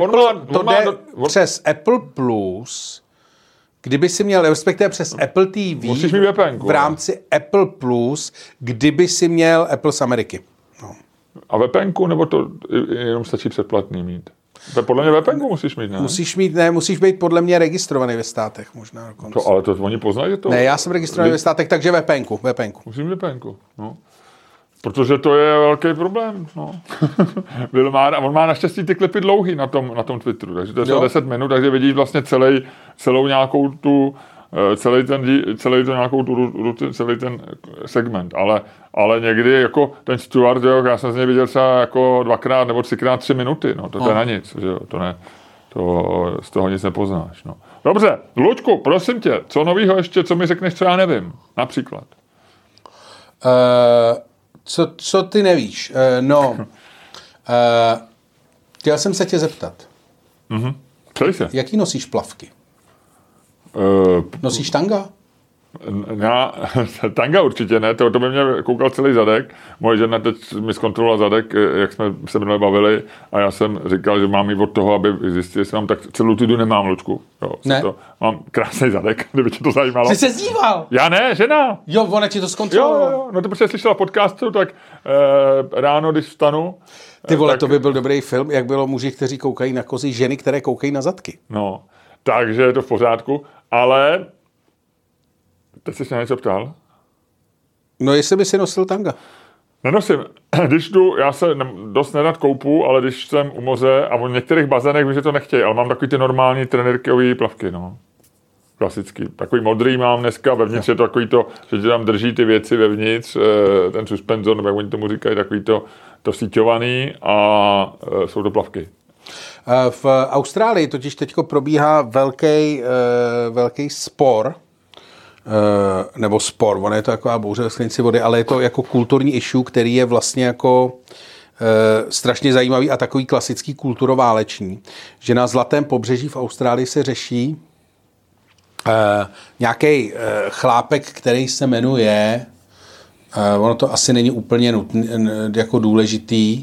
přes Apple Plus, kdyby si měl, respektive přes Apple TV, musíš mít VPNku, v rámci Apple Plus, kdyby si měl Apple z Ameriky. No. A VPNku, nebo to jenom stačí předplatný mít? Podle mě VPNku musíš mít, ne? Musíš být podle mě registrovaný ve státech možná dokonce. Ale to oni poznají to? Ne, já jsem registrovaný ve státech, takže VPNku. Musím VPNku, no. Protože to je velký problém, no. On má naštěstí ty klipy dlouhý na tom Twitteru, takže to je 10 minut, takže vidíš vlastně celou nějakou tu celý ten segment, ale někdy jako ten Stuart, jo, já jsem z něj viděl třeba jako 2x nebo 3x 3 minuty, no, to je na nic, že jo, to z toho nic nepoznáš, no. Dobře, Luďku, prosím tě, co novýho ještě, co mi řekneš, co já nevím, například? Co ty nevíš? Chtěl jsem se tě zeptat. Přeji se. Jaký nosíš plavky? Nosíš tanga? Tanga určitě ne, to by mě koukal celý zadek. Moje žena teď mi zkontrolovala zadek, jak jsme se minule bavili a já jsem říkal, že mám jít od toho, aby zjistil, jestli mám tak celou týdu nemám, Lučku. Jo, ne? Mám krásný zadek, kdyby tě to zajímalo. Jsi se zdíval? Já ne, žena. Jo, ona ti to zkontrolovala. Jo, no to protože slyšela podcastu, tak ráno, když vstanu. Ty vole, to by byl dobrý film, jak bylo muži, kteří koukají na kozy, ženy, které koukají na zadky. No, takže je to v pořádku, ale teď jsi se na něco ptal? No, jestli by si nosil tanga. Nenosím. Když jdu, já se dost nerad koupu, ale když jsem u moře a v některých bazénech vím, že to nechtějí, ale mám takový ty normální trenérkový plavky, no. Klasický. Takový modrý mám dneska, vevnitř je to takový to, že ti tam drží ty věci vevnitř, ten suspenzor, nebo jak oni tomu říkají, takový to síťovaný a jsou to plavky. V Austrálii totiž teďko probíhá velký spor, nebo spor, ono je to taková bouře ve sklenici vody, ale je to jako kulturní issue, který je vlastně jako strašně zajímavý a takový klasický kulturováleční, že na Zlatém pobřeží v Austrálii se řeší nějaký chlápek, který se jmenuje, ono to asi není úplně jako důležitý,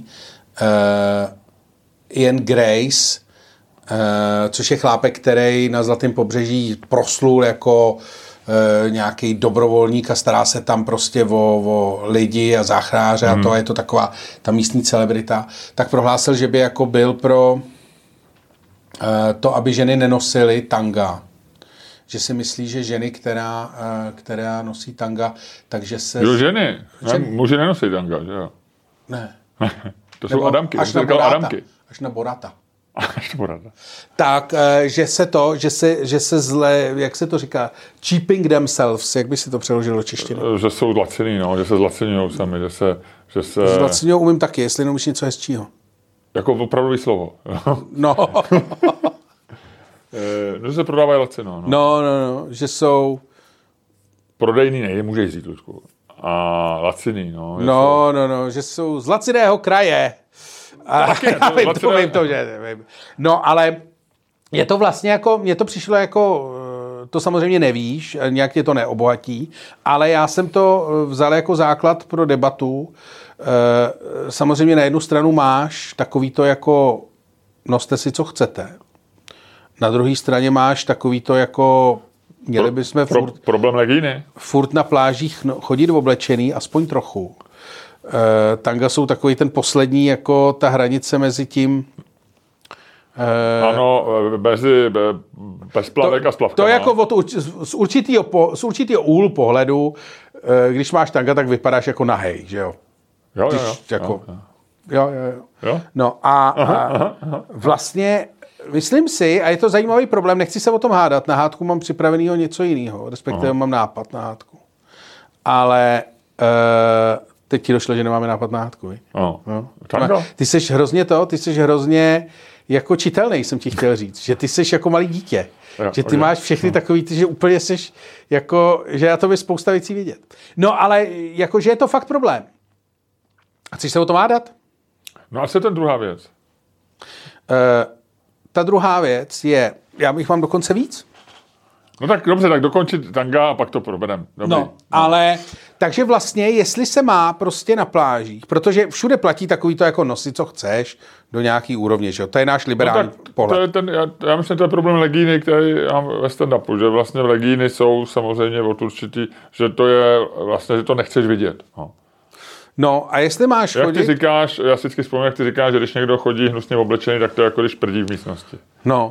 Ian Grace, což je chlápek, který na Zlatém pobřeží proslul jako nějaký dobrovolník a stará se tam prostě o lidi a záchráře a to je to taková ta místní celebrita, tak prohlásil, že by jako byl pro to, aby ženy nenosily tanga. Že si myslí, že ženy, která nosí tanga, takže se... Jo, ženy. Muži nenosí tanga, že jo? Ne. To jsou Adamky. Až na Borata. Až na Borata. Tak, že se zle, jak se to říká, cheaping themselves, jak by si to přeložilo do češtiny? Že jsou zlacený, no, že se zlaceňujou sami, že se... Zlaceňujou umím taky, jestli nemůžeš něco hezčího. Jako opravdový slovo. No. Že se prodávají laceno. No, že jsou... Prodejný můžeš říct, Lučku. A laciný, no. No, že jsou z laciného kraje. Nevím. No, ale je to vlastně jako, mně to přišlo jako, to samozřejmě nevíš, nějak tě to neobohatí, ale já jsem to vzal jako základ pro debatu. Samozřejmě na jednu stranu máš takový to jako, noste si, co chcete. Na druhé straně máš takový to jako, měli bychom problém legíny. Furt na plážích chodit oblečený, aspoň trochu. Tanga jsou takový ten poslední, jako ta hranice mezi tím... Ano, bez plavek a s plavkama. To jako z určitýho úhlu pohledu, když máš tanga, tak vypadáš jako nahej, že jo? Jo. No a vlastně myslím si, a je to zajímavý problém, nechci se o tom hádat, na hádku mám připravenýho něco jiného, respektive mám nápad na hádku. Ale Teď ti došlo, že nemáme nápad na hádku, vi? No. No. Ty jsi hrozně jako čitelnej, jsem ti chtěl říct, že ty jsi jako malý dítě. Jo, že ty máš všechny takový, že úplně jsi jako, že já to by spousta věcí vidět. No ale jako, že je to fakt problém. A chceš se o tom hádat? No a co je ten druhá věc? Ta druhá věc je, já bych mám dokonce víc. No tak dobře, tak dokončit tanga a pak to probereme. No, ale takže vlastně, jestli se má prostě na plážích, protože všude platí takový to jako nosit, co chceš, do nějaký úrovně, že jo? To je náš liberální pohled. Já myslím, že to je problém legíny, který mám ve stand-upu, že vlastně legíny jsou samozřejmě od určitý, že to je vlastně, že to nechceš vidět. No a jestli máš jak chodit... ty říkáš, já si vždycky vzpomínám, jak ty říkáš, že když někdo chodí hnusně oblečený, tak to je jako když prdí v místnosti. No.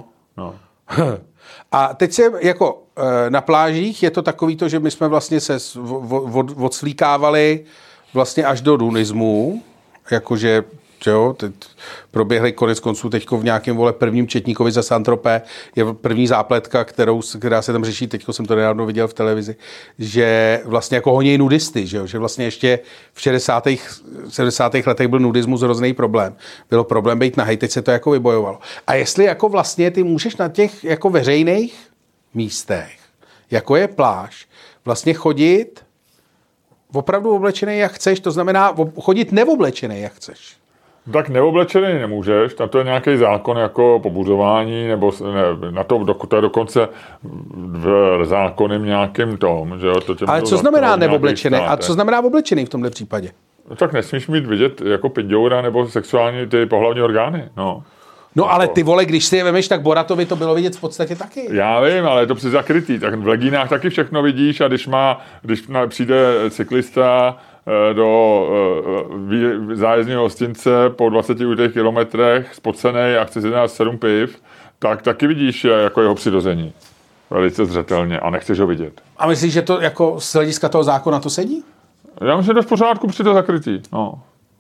A teď se jako na plážích je to takový to, že my jsme vlastně se odsvlíkávali vlastně až do dunismu, jakože jo, teď proběhly konec konců teďko v nějakém prvním Četníkovi za Saint-Tropez je první zápletka, která se tam řeší, teďko jsem to nedávno viděl v televizi, že vlastně jako honí nudisty, že vlastně ještě v 60. 70. letech byl nudismus hrozný problém. Bylo problém být nahej, teď se to jako vybojovalo. A jestli jako vlastně ty můžeš na těch jako veřejných místech, jako je pláž, vlastně chodit opravdu oblečený, jak chceš, to znamená chodit neoblečený, jak chceš. Tak neoblečený nemůžeš, na to je nějaký zákon jako pobuřování, nebo ne, na to je dokonce v zákonem nějakým tom, že jo. Ale co znamená neoblečený? A co znamená oblečený v tomhle případě? No, tak nesmíš mít vidět jako pindoura nebo sexuální ty pohlavní orgány, no. No ale ty vole, když si je vemeš, tak Boratovi to bylo vidět v podstatě taky. Já vím, ale je to při zakrytý, tak v legínách taky všechno vidíš a když přijde cyklista do zájezdního hostince po 20 kilometrech spocenej a chce si dát 7 piv, tak taky vidíš jako jeho přirození. Velice zřetelně a nechceš ho vidět. A myslíš, že to jako z hlediska toho zákona to sedí? Já myslím, že to v pořádku při to zakrytý, no.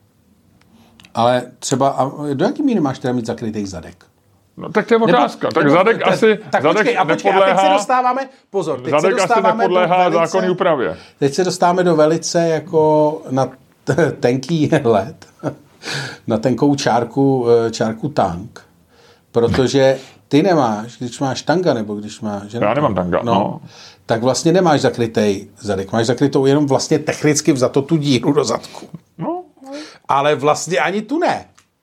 Ale třeba, a do jaký míry máš teda mít zakrytý zadek? No tak to je otázka. Tak zadek asi počkej, a teď se dostáváme, pozor, teď zadek se dostáváme asi nepodléhá zákonný úpravě. Teď se dostáváme do velice jako na tenký led, na tenkou čárku tank, protože ty nemáš, když máš tanga, nebo když máš... Já nemám tanga, no. Tak vlastně nemáš zakrytej zadek, máš zakrytou jenom vlastně technicky vzato tu díru do zadku. No. Ale vlastně ani tu ne.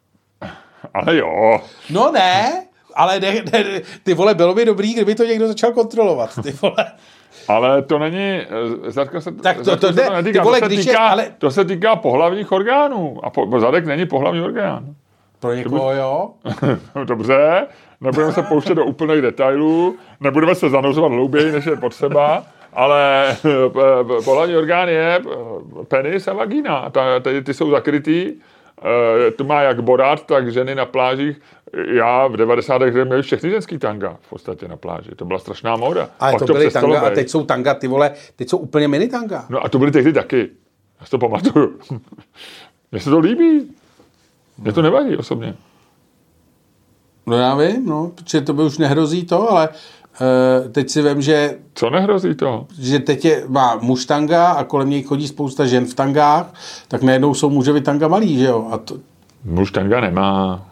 Ale jo. No ne, ale ty vole, bylo by dobrý, kdyby to někdo začal kontrolovat, ty vole. Ale to není, zadka se, tak to netýká, ty vole, to se týká pohlavních orgánů. A zadek není pohlavní orgán. Pro někoho jo. Dobře, nebudeme se pouštět do úplných detailů, nebudeme se zanozovat hlouběji, než je potřeba, ale pohlavní orgán je penis a vagína. Ty jsou zakrytý. To má jak Borat, tak ženy na plážích. Já v 90. letech měli všechny ženský tanga v podstatě na pláži. To byla strašná móda. Ale to byly tanga a teď jsou tanga, ty vole, teď jsou úplně mini tanga. No a to byly tehdy taky. Já si to pamatuju. Mně se to líbí. Mně to nevadí osobně. No já vím, no, protože to by už nehrozí to, ale teď si vem, že... Co nehrozí to? Že teď má muž tanga a kolem něj chodí spousta žen v tangách, tak najednou jsou mužovi tanga malý, že jo? A to... Muž tanga nemá.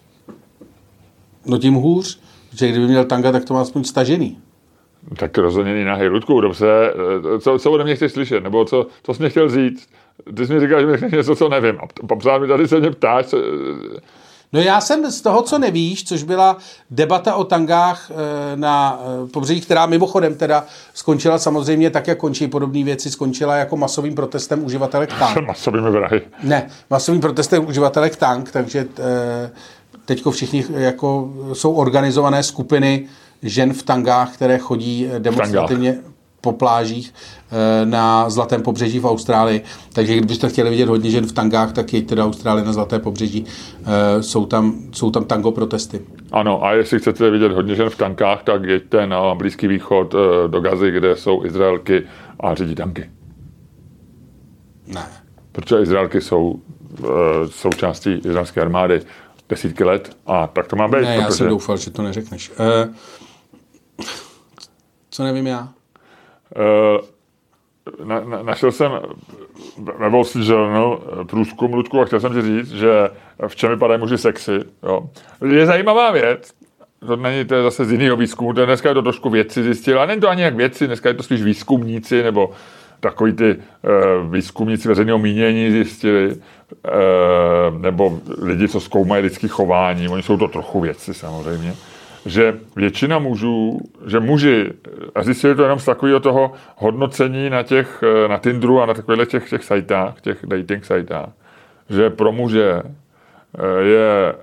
No tím hůř, že kdyby měl tanga, tak to má aspoň stažený. Tak rozhodněný nahej. Ludku, dobře, co ode mě chceš slyšet? Nebo co jsi mě chtěl říct? Ty jsi mi říkal, že mi řekneš něco, co nevím. A pořád mi tady se mě ptáš, co... No já jsem z toho, co nevíš, což byla debata o tangách na pobřeží, která mimochodem teda skončila samozřejmě tak, jak končí podobné věci, skončila jako masovým protestem uživatelek tank. Masovými vrahy. Ne, masovým protestem uživatelek tank, takže teďko všichni jako jsou organizované skupiny žen v tangách, které chodí demonstrativně po plážích na Zlatém pobřeží v Austrálii. Takže kdybyste chtěli vidět hodně žen v tangách, tak jeďte do Austrálie na Zlaté pobřeží. Jsou tam tango protesty. Ano, a jestli chcete vidět hodně žen v tankách, tak jeďte na Blízký východ do Gazy, kde jsou Izraelky a řídí tanky. Ne. Protože Izraelky jsou součástí izraelské armády desítky let a tak to má být. Ne, já jsem doufal, že to neřekneš. Co nevím já? našel jsem ve Wall Street Journal průzkum, Ludku, a chtěl jsem ti říct, že v čem vypadají muži sexy. Jo. Je zajímavá věc, to je zase z jiného výzkumu, dneska je to trošku vědci zjistili, ale není to ani jak vědci, dneska je to spíš výzkumníci, nebo takový ty výzkumníci veřejného mínění zjistili, nebo lidi, co zkoumají lidský chování, oni jsou to trochu vědci samozřejmě, že většina mužů, že muži, a zjistili to jenom z takového toho hodnocení na Tinderu a na takových těch sajtách, těch dating sajtách, že pro muže je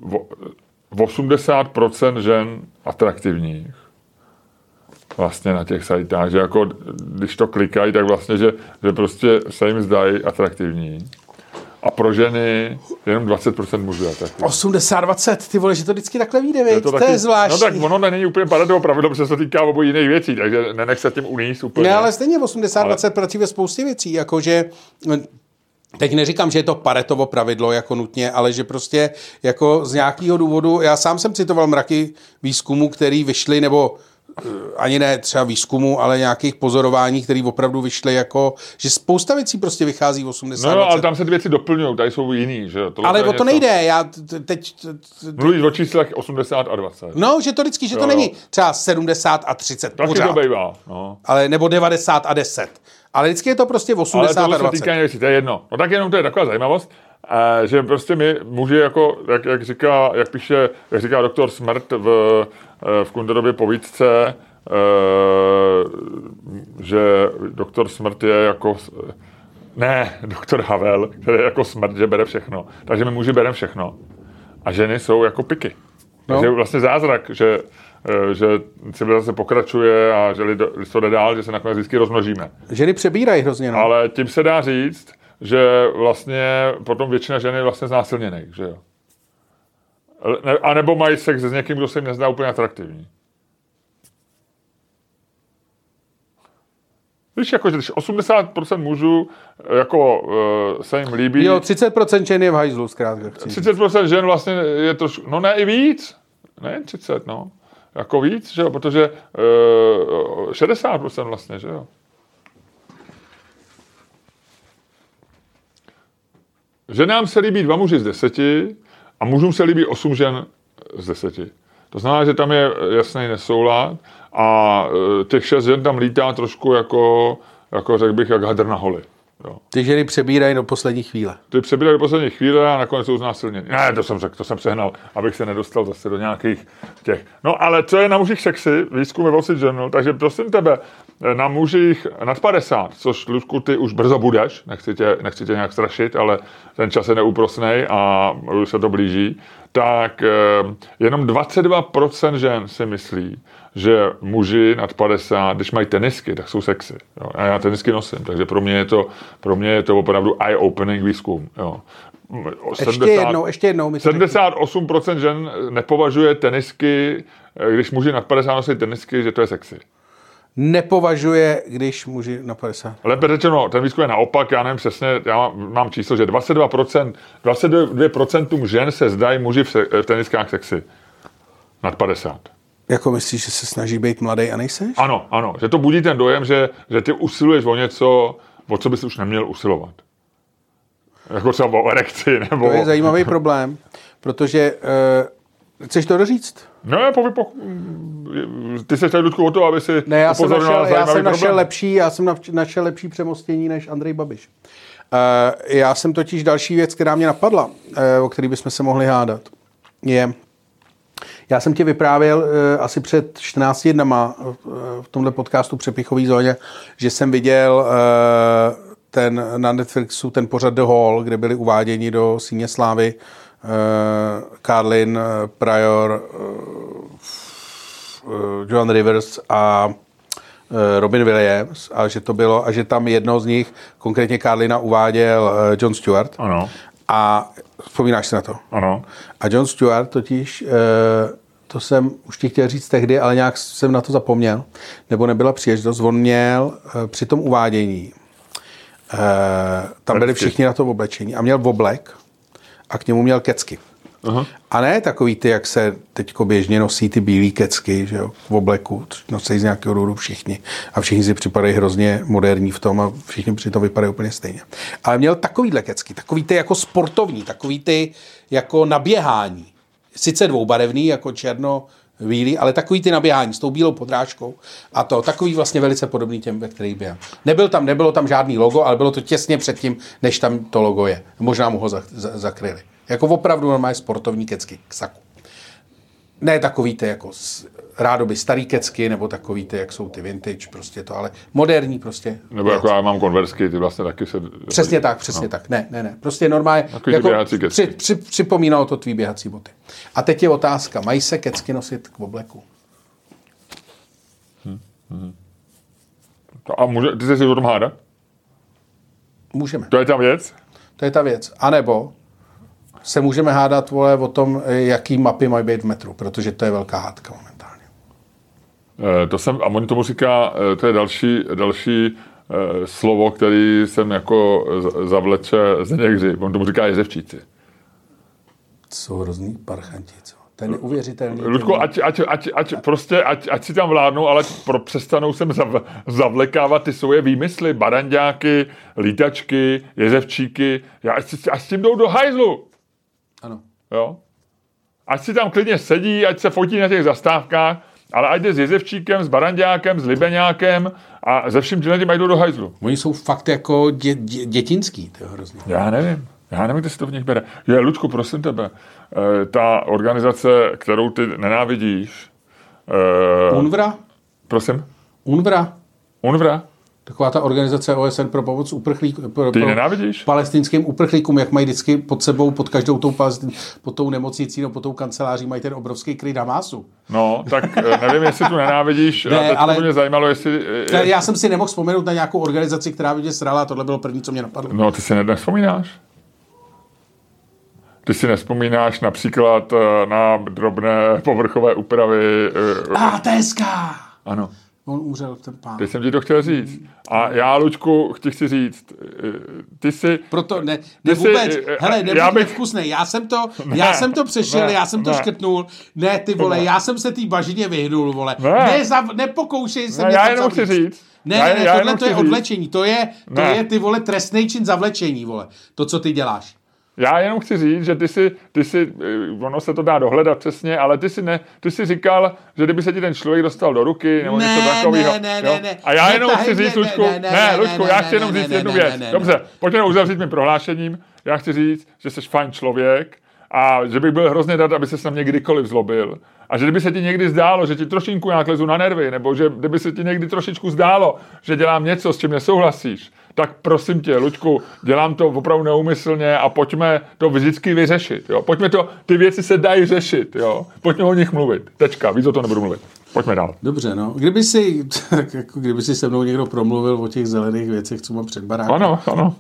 80% žen atraktivních vlastně na těch sajtách, že jako když to klikají, tak vlastně, že prostě se jim zdají atraktivní. A pro ženy jenom 20% mužů atraktivní. 80-20, ty vole, že to vždycky takhle vyjde, viď? To je zvláštní. No tak ono není úplně paradové pravidlo, protože se to týká obou jiných věcí, takže nenech se tím uníst úplně. Ne, ale stejně 80-20 prací ve spoustě věcí, jakože teď neříkám, že je to Paretovo pravidlo jako nutně, ale že prostě jako z nějakého důvodu, já sám jsem citoval mraky výzkumů, který vyšly, nebo ani ne třeba výzkumu, ale nějakých pozorování, které opravdu vyšly jako, že spousta věcí prostě vychází v 80. No, ale tam se ty věci doplňují, tady jsou jiný, že? Ale o to nejde, já teď... Mluvíš o číslech 80 a 20. No, že to vždycky, že to není třeba 70 a 30 taky pořád. To bývá, no. Ale nebo 90 a 10. Ale vždycky je to prostě 80 a 20. Ale to se týká věcí, to je jedno. No tak jenom to je taková zajímavost, že prostě my muži, jako, jak říká doktor Smrt v Kunderově povídce, že doktor Smrt je jako... Ne, doktor Havel, který je jako smrt, že bere všechno. Takže my muži bereme všechno. A ženy jsou jako piky. No. Takže je vlastně zázrak, že civilizace pokračuje a že to jde dál, že se nakonec vždycky rozmnožíme. Ženy přebírají hrozně. No. Ale tím se dá říct, že vlastně potom většina žen je vlastně znásilněných, že jo. A nebo mají sex s někým, kdo se jim nezdá úplně atraktivní. Víš, jako, že když 80% mužů jako se jim líbí... Jo, 30% žen je v hajzlu, zkrátka. 30% žen vlastně je trošku... No ne, i víc. Ne 30, no. Jako víc, že jo, protože 60% vlastně, že jo. Ženám se líbí 2 muži z 10 a mužům se líbí 8 žen z 10. To znamená, že tam je jasný nesoulad a těch 6 žen tam lítá trošku jako řekl bych, jak hadr na holi. Jo. Ty ženy přebírají do poslední chvíle. Ty přebírají do poslední chvíle a nakonec jsou znásilněni. Ne, to jsem řekl, to jsem přehnal, abych se nedostal zase do nějakých těch. No ale co je na mužích sexy, výzkum ve Wall Street Journal, takže prosím tebe, na mužích nad 50, což, Luďku, ty už brzo budeš, nechci tě nějak strašit, ale ten čas je neúprosnej a už se to blíží, tak jenom 22% žen si myslí, že muži nad 50, když mají tenisky, tak jsou sexy. Jo. A já tenisky nosím, takže pro mě je to opravdu eye-opening výzkum. Jo. Ještě jednou. 78% žen nepovažuje tenisky, když muži nad 50 nosí tenisky, že to je sexy. Nepovažuje, když muži na 50. Lépe řečeno, ten výzkum je naopak, já nevím přesně, já mám číslo, že 22% žen se zdají muži v teniskách sexy. Nad 50. Jako myslíš, že se snaží být mladý a nejseš? Ano, že to budí ten dojem, že ty usiluješ o něco, o co bys už neměl usilovat. Jako třeba o erekci, nebo... To je zajímavý problém, protože... chceš to doříct? Ne, ty jsi tady, Ludku, o to, aby si upozornila zajímavý problém. Já jsem našel lepší přemostění než Andrej Babiš. Já jsem totiž další věc, která mě napadla, o který bychom se mohli hádat, je... Já jsem ti vyprávěl asi před 14 dnama v tomhle podcastu Přepichový zóně, že jsem viděl na Netflixu ten pořad The Hall, kde byli uváděni do síně slávy Carlin, Pryor, Joan Rivers a Robin Williams a že tam jedno z nich, konkrétně Carlina, uváděl Jon Stewart. Ano. A vzpomínáš si na to? Ano. A Jon Stewart totiž, to jsem už ti chtěl říct tehdy, ale nějak jsem na to zapomněl, nebo nebyla příležitost, on měl při tom uvádění, tam byli všichni na to oblečení a měl oblek a k němu měl kecky. Aha. A ne takový ty, jak se teďko běžně nosí ty bílý kecky, že jo, v obleku, nosí z nějakého důvodu všichni. A všichni si připadají hrozně moderní v tom a všichni přitom vypadají úplně stejně. Ale měl takovýhle kecky, takový ty jako sportovní, takový ty jako naběhání. Sice dvoubarevný, jako černo-bílý, ale takový ty naběhání s tou bílou podrážkou a to takový vlastně velice podobný těm, ve kterých běhám. Nebylo tam žádný logo, ale bylo to těsně předtím, než tam to logo je. Možná mu ho zakryli. Jako opravdu normálně sportovní kecky k saku. Ne takový ty jako rádoby starý kecky, nebo takový ty, jak jsou ty vintage, prostě to, ale moderní prostě. Nebo jako já mám konversky, ty vlastně taky se... Přesně tak. Ne. Prostě normálně jako připomínalo to tvý běhací boty. A teď je otázka, mají se kecky nosit k obleku? A ty se si o tom hádat? Můžeme. To je ta věc? To je ta věc. A nebo se můžeme hádat, vole, o tom, jaký mapy mají být v metru, protože to je velká hádka momentálně. A on tomu říká, to je další slovo, který jsem jako zavleče z někdy. On tomu říká jezevčíci. Jsou hrozný parchanti, co? To je neuvěřitelný. Ludku, ať si tam vládnou, ale přestanou sem zavlekávat ty svoje výmysly, baranďáky, lítačky, jezevčíky. Ať s tím jdou do hajzlu. Ano. Jo? Ať si tam klidně sedí, ať se fotí na těch zastávkách, ale ať jde s jezevčíkem, s baranďákem, s libeňákem a ze vším tím jdou do hajzlu. Oni jsou fakt jako dětinský, to je hrozně. Já nevím, kde se to v nich bere. Ludku, prosím tebe, ta organizace, kterou ty nenávidíš... UNRWA? Prosím? UNRWA? Taková ta organizace OSN pro pomoc uprchlíkům. Ty nenávidíš? Palestinským uprchlíkům, jak mají vždycky pod sebou, pod každou pod tou nemocnicí, no pod tou kanceláří, mají ten obrovský kryt Hamásu. No, tak nevím, jestli tu nenávidíš. Ne, ale to mě zajímalo, jestli... Já jsem si nemohl vzpomenout na nějakou organizaci, která by mě srala, a tohle bylo první, co mě napadlo. No, ty si nevzpomínáš? Ty si nevzpomínáš například na drobné povrchové úpravy... TSK! Ano. On umřel ten pán. Teď jsem ti to chtěl říct. A já, Luďku, ti chci říct, ty si... Proto ne vůbec, hele, nebuď nevkusnej, já jsem to přešel, já jsem to škrtnul, ne, ty vole, já jsem se té bažině vyhnul, vole, nepokoušej se mě já jenom chci říct. Ne, tohle to je odvlečení, to je ty vole trestnej čin zavlečení, vole, to, co ty děláš. Já jenom chci říct, že ty si, ono se to dá dohledat přesně, ale ty si říkal, že kdyby se ti ten člověk dostal do ruky, nebo něco takového. Ne. A já jenom chci říct, Luďku, já chci jenom říct jednu věc. Dobře, pojďme uzavřít mým prohlášením. Já chci říct, že jsi fajn člověk a že bych byl hrozně rád, aby se na mě kdykoliv zlobil. A že kdyby se ti někdy zdálo, že ti trošinku nějak lezu na nervy, nebo že kdyby se ti někdy trošičku zdálo, že dělám něco, s čím nesouhlasíš, tak prosím tě, Luďku, dělám to opravdu neúmyslně a pojďme to vždycky vyřešit. Jo? Ty věci se dají řešit. Jo? Pojďme o nich mluvit. Tečka, víc o to nebudu mluvit. Pojďme dál. Dobře, no. Kdyby si se mnou někdo promluvil o těch zelených věcech, co mám před barákem. Ano.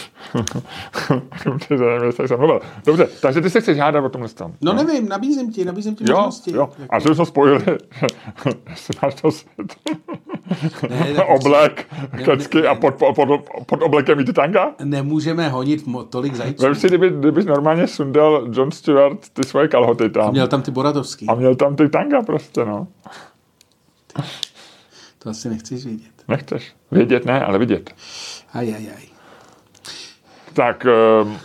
Dobře, takže ty se chceš hádat o tomhle stavu. No nevím, nabízím ti možnosti. Jo. A že jsme spojili, jestli máš to oblek, klecky a pod oblekem i ty tanga? Nemůžeme honit tolik zajíců. Vem si, kdybys normálně sundal Jon Stewart ty svoje kalhoty tam. A měl tam ty boradovský. A měl tam ty tanga prostě, no. To asi nechceš vědět. Nechceš. Vědět ne, ale vidět. Aj. Tak,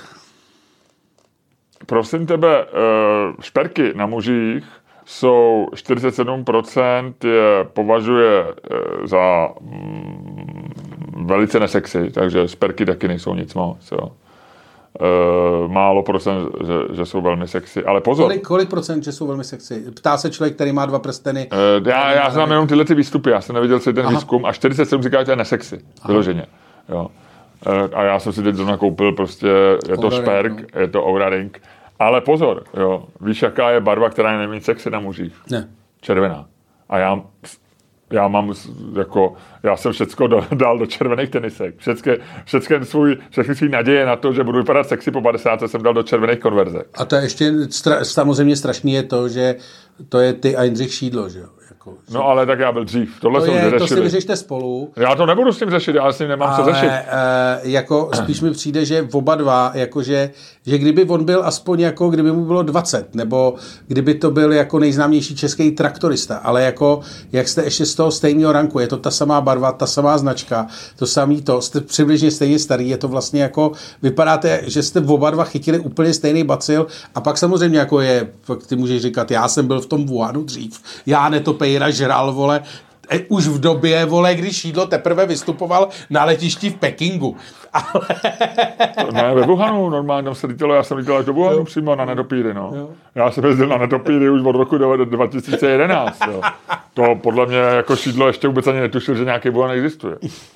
prosím tebe, šperky na mužích jsou 47% je považuje za velice nesexy, takže šperky taky nejsou nic moc, jo. Málo procent, že jsou velmi sexy, ale pozor. Kolik procent, že jsou velmi sexy? Ptá se člověk, který má 2 prsteny. Já znám jenom tyhle ty výstupy, já jsem neviděl si ten výzkum a 47 říká, že to je nesexy, vyloženě, jo. A já jsem si teď zrovna koupil prostě, je to šperk, je to Oura Ring. Ale pozor, jo, víš, jaká je barva, která je nejméně sexy na mužích? Ne. Červená. A já mám jako, já jsem všecko dal do červených tenisek. Všechny svý naděje na to, že budu vypadat sexy po 50, jsem dal do červených konverzek. A to je ještě samozřejmě strašný je to, že To je ty Eindřich Šídlo, že jo? Jako, No ale tak já byl dřív. Tohle jsem vyřešili. To si vyřešte spolu. Já to nebudu s tím řešit, já s ním nemám co řešit. Jako spíš mi přijde, že oba dva, jakože, že kdyby on byl aspoň jako, kdyby mu bylo 20, nebo kdyby to byl jako nejznámější český traktorista, ale jako, jak jste ještě z toho stejného ranku, je to ta samá barva, ta samá značka, to samý to, jste přibližně stejně starý, je to vlastně jako, vypadáte, že jste oba dva chytili úplně stejný bacil a pak samozřejmě jako je, ty můžeš říkat, já jsem byl v tom Wuhanu dřív, já netopejra žral, vole, už v době, vole, když Šídlo teprve vystupoval na letišti v Pekingu. Ale... Ne, ve Wuhanu normálně tam se lítalo, já jsem lítal až do Wuhanu přímo na netopíry, no. Jo. Já jsem jezdil na netopíry už od roku 2011, jo. To podle mě jako Šídlo ještě vůbec ani netušil, že nějaký Wuhan existuje.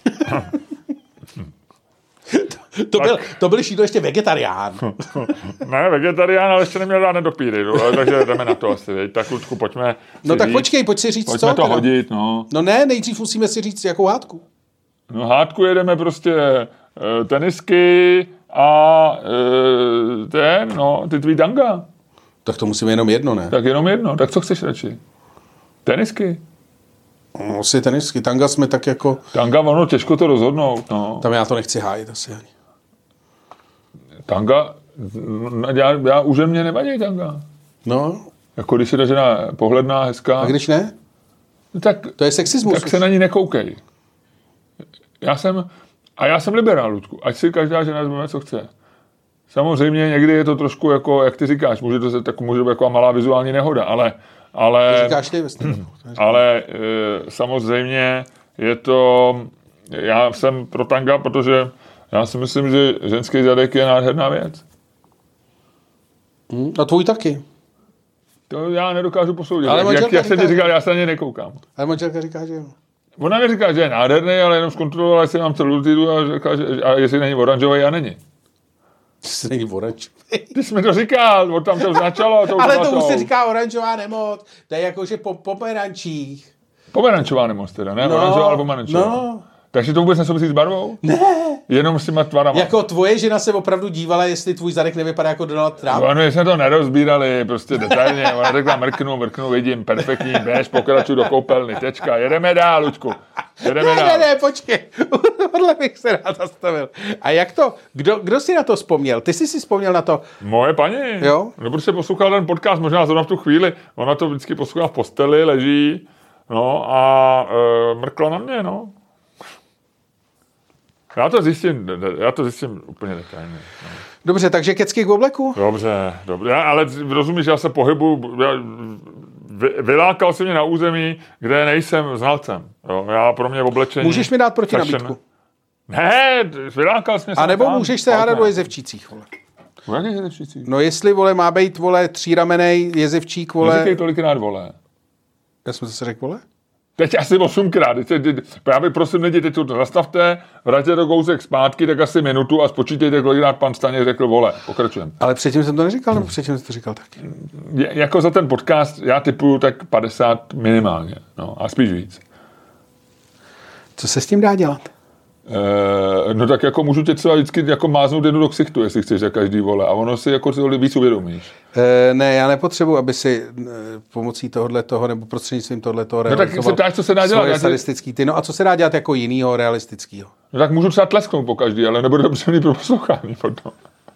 To byl Šídlo ještě vegetarián. Ne, vegetarián, ale ještě neměl žádné dopíry, no, takže jdeme na to asi, veď. Tak, Lučku, pojďme No tak počkej, pojď si říct, pojďme co? Pojďme to hodit, no. No ne, nejdřív musíme si říct, jakou hádku. No hádku jedeme prostě tenisky a ty tvý tanga. Tak to musíme jenom jedno, ne? Tak jenom jedno, tak co chceš radši? Tenisky? No, asi tenisky, tanga jsme tak jako... Tanga, ono těžko to rozhodnout, no. Tam já to nechci hájit asi ani. Tanga, já už mě nevadí tanga. No. Jako když je ta žena pohledná, hezká. A když ne? Tak, to je sexismus. Tak se na ní nekoukej. Já jsem liberál, Ludku. Ať si každá žena vezme, co chce. Samozřejmě někdy je to trošku jako, jak ty říkáš, může to být jako malá vizuální nehoda, ale to říkáš ty, ale samozřejmě je to, já jsem pro tanga, protože já si myslím, že ženský zadek je nádherná věc. A tvůj taky. To já nedokážu posoudit. Jak jsem ti říkal, já se na ně nekoukám. Ale manželka říká, že jo. Ona neříká, že je nádherný, ale jenom zkontrolovala, jestli mám celulitidu a říká, že jestli není oranžový a není. Jestli není oranžový. Ty jsi mi to říkal, tam to začalo. Ale to už se říká oranžová nemoc. To je jako, že po pomerančích. Pomerančová nemoc teda, ne? No, oranžová ale pomerančová. No. Takže to vůbec nesouvisí s barvou? Ne. Jenom s těma tvarama. Jako tvoje žena se opravdu dívala, jestli tvůj zadek nevypadá jako Donald Trump. No, my jsme to nerozbírali prostě detailně. Ona řekla mrknu, vidím, perfektní, běž, pokračuj do koupelny, tečka. Jedeme dál, Luďku. Ne, počkej. Podle bych se rád zastavil. A jak to, kdo si na to vzpomněl? Ty jsi si vzpomněl na to? Moje paní. Jo? No, protože poslouchal ten podcast, možná zrovna v tu chvíli. Ona to vždycky poslouchá v posteli, leží, no a mrkla na mě, no. Já to zjistím úplně detailně. No. Dobře, takže kecky k obleku? Dobře, ale rozumíš, já se pohybuju, vylákal si mě na území, kde nejsem znalcem. Jo, já pro mě oblečení... Můžeš mi dát proti nabídku? Ne, vylákal jsi mě. A nebo můžeš se hádat o jezevčících, vole. O jakých jezevčících? No jestli, vole, má být, vole, tříramenej jezevčík, vole... Neříkej tolikrát, vole. Já jsem zase řekl, vole? Teď asi 8krát. Já bych prosím lidi, teď to zastavte, vraťte do kousek zpátky, tak asi minutu a spočítejte, kolikrát pan Staněk řekl, vole, pokračujeme. Ale předtím jsem to neříkal, nebo předtím jsem to říkal taky? Jako za ten podcast já tipuju tak 50 minimálně, no a spíš víc. Co se s tím dá dělat? No tak jako můžu tě třeba vždycky jako máznout jednu do ksichtu, jestli chceš, jak každý, vole, a ono si jako víc uvědomíš. Ne, já nepotřebuji, aby si pomocí tohohletoho nebo prostřednictvím tohohletoho realizoval. No tak se ptáš, co se dá dělat. Sadistický ty. No a co se dá dělat jako jinýho realistického? No tak můžu třeba tlesknout po každý, ale nebude dobře pro poslouchání potom.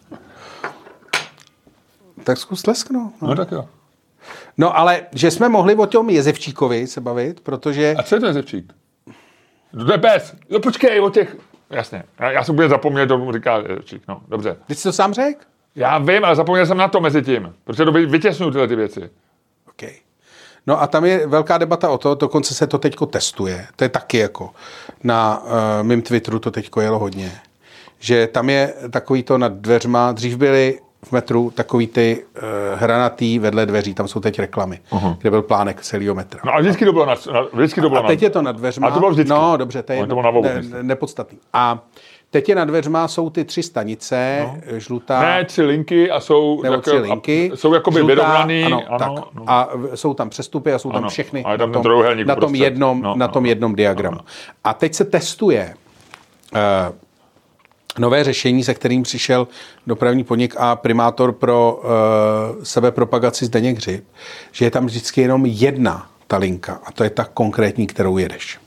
Tak zkus tlesknout. No tak jo. No ale, že jsme mohli o tom Jezevčíkovi se bavit, protože... A co je to Jezevčík? To je pes. No počkej, o těch... Jasně. Já jsem úplně zapomněl, to mu říká Jezevčík. No, dobře. Ty jsi to sám řekl? Já vím, ale zapomněl jsem na to mezi tím. Protože to vytěsnuju tyhle ty věci. OK. No a tam je velká debata o to, dokonce se to teďko testuje. To je taky jako na mým Twitteru to teďko jelo hodně. Že tam je takový to nad dveřma, dřív byly v metru takový ty hranatý vedle dveří, tam jsou teď reklamy, kde byl plánek celého metra. No a vždycky to bylo a teď je to nad dveřma. A to bylo vždycky. No dobře, to je nepodstatný. A teď je nad dveřma, jsou ty 3 stanice, žlutá. Ne, 3 linky a jsou... Nebo 3 linky. Jsou jakoby vyrovnaný. Ano, tak. No. A jsou tam přestupy a jsou tam všechny a tam na tom jednom diagramu. A teď se testuje nové řešení, se kterým přišel dopravní podnik a primátor pro sebepropagaci Zdeněk Hřib, že je tam vždycky jenom jedna ta linka a to je ta konkrétní, kterou jedeš.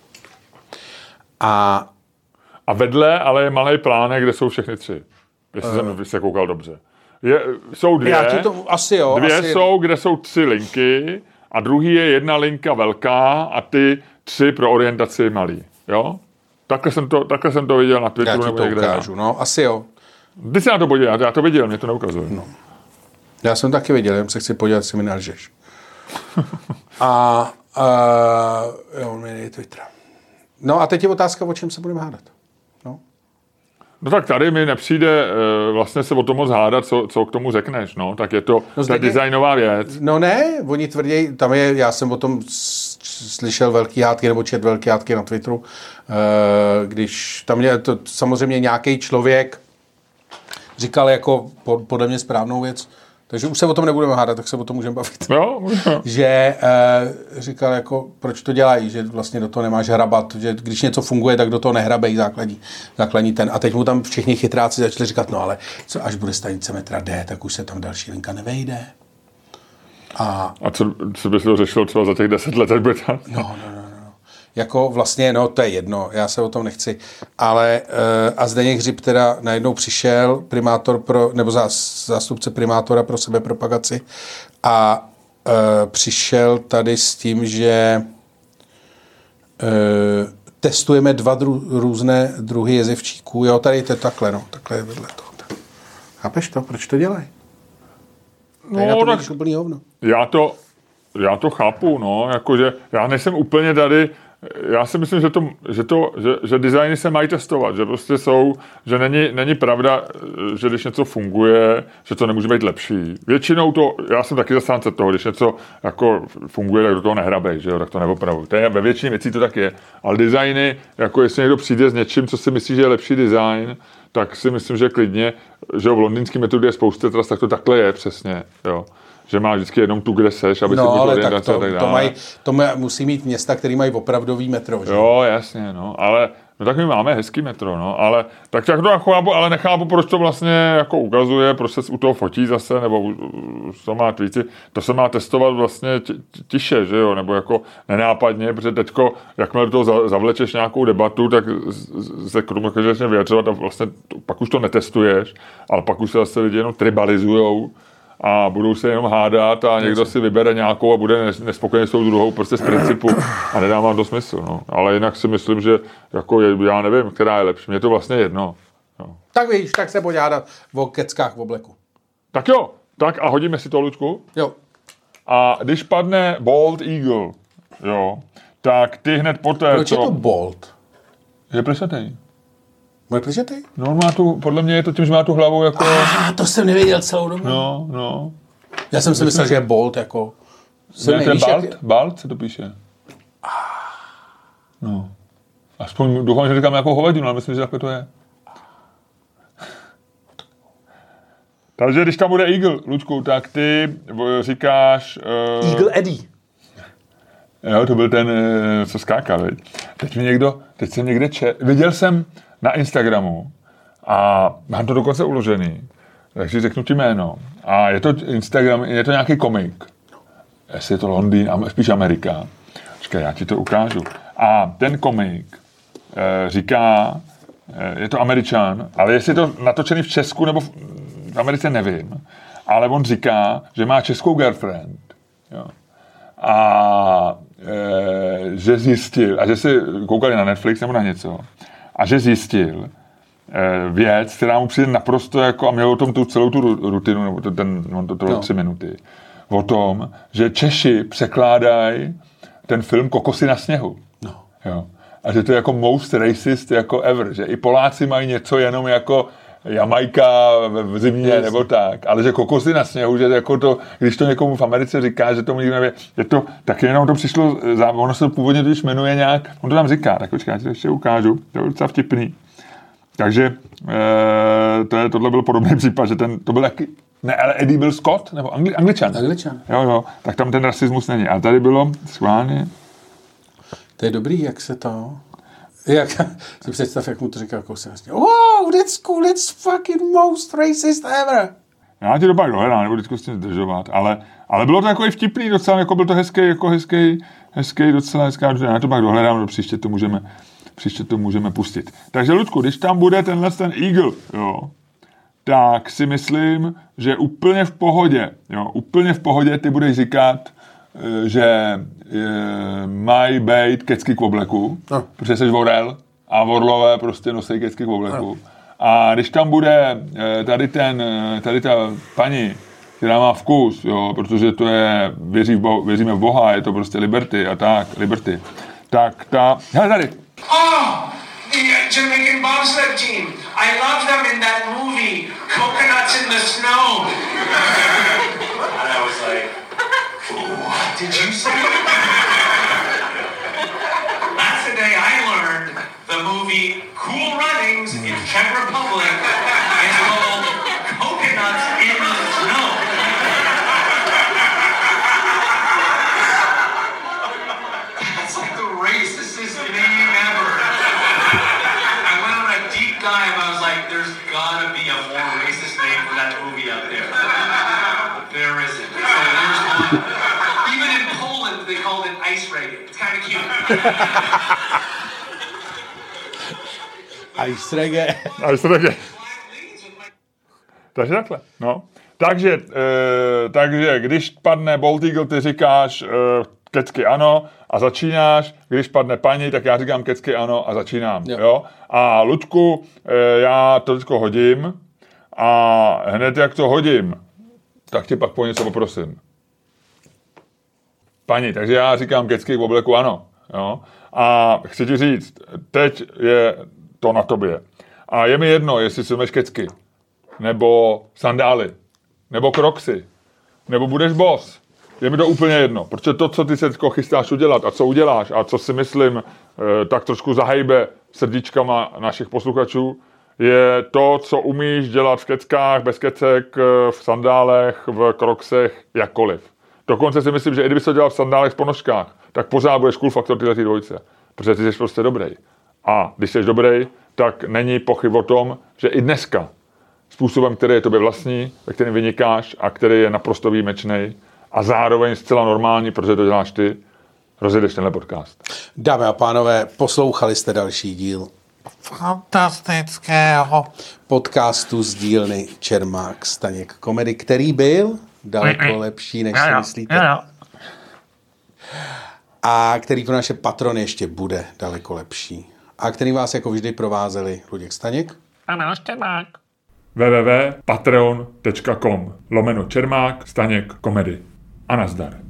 A vedle ale je malý plánek, kde jsou všechny 3. Jestli jsem se koukal dobře. Jsou 2. Já ti to, asi jo. 2 asi jsou, kde jsou 3 linky a druhý je 1 linka velká a ty 3 pro orientaci malý. Jo? Takhle jsem to viděl na Twitteru. Já ti to ukážu, no, asi jo. Ty se na to podíval, já to viděl, mě to neukazuje. No. Já jsem taky viděl, jen se chci podívat, jestli mi nelžeš. Jo, on mi nejde Twitter. No a teď je otázka, o čem se budeme hádat. No tak tady mi nepřijde vlastně se o tom moc hádat, co k tomu řekneš, no. Tak je to designová věc. No ne, oni tvrdí, tam je, já jsem o tom slyšel velký hádky, nebo čet velký hádky na Twitteru, když tam je to samozřejmě nějaký člověk říkal jako podle mě správnou věc, takže už se o tom nebudeme hádat, tak se o tom můžeme bavit. Jo. Že říkal jako, proč to dělají, že vlastně do toho nemáš hrabat, že když něco funguje, tak do toho nehrabej základní ten. A teď mu tam všichni chytráci začali říkat, no ale co až bude stanice metra D, tak už se tam další linka nevejde. A co by se to řešilo třeba za těch 10 let, až bude tam? No. Jako vlastně, no to je jedno, já se o tom nechci, ale a Zdeněk Hřib teda najednou přišel, nebo zástupce primátora pro sebepropagaci a přišel tady s tím, že testujeme 2 různé druhy jezevčíků, jo, tady to je takhle, no, takhle je vedle toho. Chápeš to? Proč to dělají? No, tak úplný hovno. Já to chápu, no, jakože já nejsem úplně tady. Já si myslím, že designy se mají testovat, že prostě že není pravda, že když něco funguje, že to nemůže být lepší. Většinou já jsem taky zastánce toho, když něco jako funguje, tak do toho nehrabej, že jo, tak to neopravuj. Ve většině věcí to tak je. Ale designy, jako jestli někdo přijde s něčím, co si myslí, že je lepší design, tak si myslím, že klidně, že v londýnský metodě je spousta tras, tak to takhle je přesně, jo. Že máš vždycky jenom tu, kde seš, aby si no, ale tak to musí mít města, které mají opravdový metro, že? Jo, jasně, no, ale no tak my máme hezký metro, no, ale tak to chápu, ale nechápu, proč to vlastně jako ukazuje, proč se u toho fotí zase, nebo to má tweety, to se má testovat vlastně tiše, že jo, nebo jako nenápadně, protože teďko, jakmile do toho zavlečeš nějakou debatu, tak se k tomu začne vyjadřovat a vlastně pak už to netestuješ, ale pak už se zase lidi jenom tribalizujou a budou se jenom hádat a někdo si vybere nějakou a bude nespokojený s tou druhou prostě z principu a nedá vám to smysl. No. Ale jinak si myslím, že jako já nevím, která je lepší. Mně to vlastně jedno. No. Tak víš, tak se pojď hádat o keckách v obleku. Tak jo, tak a hodíme si to, Luďku. Jo. A když padne Bald Eagle, jo, tak ty hned poté... Proč je to Bald? Je plešatý. Bude plešatý? No, podle mě je to tím, že má tu hlavu jako... To jsem nevěděl celou dobu. No. Já jsem si myslel, že je Bolt jako... Ne, ten Bald se to píše. No. Aspoň doufám, že říkám jako hovadinu, ale myslím, že takhle to je. Takže když tam bude Eagle, Luďku, tak ty říkáš... Eagle Eddie. Jo, to byl ten, co skákal, veď. Teď jsem někde viděl jsem na Instagramu a mám to dokonce uložený, takže řeknu ti jméno. A je to Instagram, je to nějaký komik. Jestli je to Londýn, spíš Amerika. Počkej, já ti to ukážu. A ten komik říká, je to Američan, ale jestli je to natočený v Česku nebo v Americe, nevím. Ale on říká, že má českou girlfriend. Jo. A že zjistil, a že si koukali na Netflix nebo na něco, a že zjistil věc, která mu přijde naprosto jako, a měl o tom celou tu rutinu, nebo to trvalo 3 minuty, o tom, že Češi překládají ten film Kokosy na sněhu. No. Jo. A že to je jako most racist jako ever, že i Poláci mají něco jenom jako Jamajka v zimě nebo tak, ale že Kokosy na sněhu, že jako to, když to někomu v Americe říká, že to nikdo neví, je to, tak jenom to přišlo, ono se původně totiž jmenuje nějak, on to tam říká, tak počkej, já ti to ještě ukážu, to je docela vtipný. Takže tohle byl podobný případ, že to byl taky, ne, ale Eddie byl Scott, nebo Angličan. Jo, tak tam ten rasismus není, a tady bylo schválně. To je dobrý, jak se to... Jak si představ, jak mu to říkal Kousek. Wow, that's cool, that's fucking most racist ever. Já ti to pak dohledám, nebudu vždycky s tím zdržovat, ale bylo to takový vtipný docela, jako byl to hezký, docela hezká, já to pak dohledám, příště to můžeme pustit. Takže Ludku, když tam bude ten Eagle, jo, tak si myslím, že úplně v pohodě ty budeš říkat, že mají být kecky k obleku, protože jsi orel a orlové prostě nosí kecky k obleku. A když tam bude tady ta paní, která má vkus, jo, protože to je, věříme v Boha, je to prostě Liberty, tak ta, hele tady. The Jamaican bobsled team. I love them in that movie, Coconuts in the Snow. And I was like, what did you say? That's the day I learned the movie Cool Runnings in Czech Republic is called Coconuts in the Snow. That's like the racistest name ever. I went on a deep dive. I was like, there's gotta be a more racist name for that movie out there. But there isn't. So there's one. Even in Poland, they called it Ice Reggae. It's kind of cute. Ice reggae. Takže takhle, no. Takže když padne Bald Eagle, ty říkáš kecky ano a začínáš, když padne paní, tak já říkám kecky ano a začínám, jo. A Ludku, já to vždycky hodím a hned jak to hodím, tak ti pak po něco poprosím. Paní, takže já říkám kecky v obleku ano, jo. A chci ti říct, teď je to na tobě. A je mi jedno, jestli si vezmeš kecky, nebo sandály, nebo kroksy, nebo budeš boss. Je mi to úplně jedno, protože to, co ty se chystáš udělat a co uděláš a co si myslím, tak trošku zahejbe srdíčkama našich posluchačů, je to, co umíš dělat v keckách, bez kecek, v sandálech, v kroksech, jakkoliv. Dokonce si myslím, že i kdyby se dělal v sandálech v ponožkách, tak pořád budeš cool faktor tyhle dvojce, protože ty jsi prostě dobrý. A když jsi dobrý, tak není pochyb o tom, že i dneska způsobem, který je tobě vlastní, ve kterém vynikáš a který je naprosto výjimečný a zároveň zcela normální, protože to děláš ty, rozjedeš tenhle podcast. Dámy a pánové, poslouchali jste další díl fantastického podcastu z dílny Čermák Staněk Komedy, který byl daleko lepší, než si myslíte. A který pro naše patrony ještě bude daleko lepší. A který vás jako vždy provázeli Luděk Staněk a náš Čermák. www.patreon.com/Čermák Staněk Komedy. A nazdar.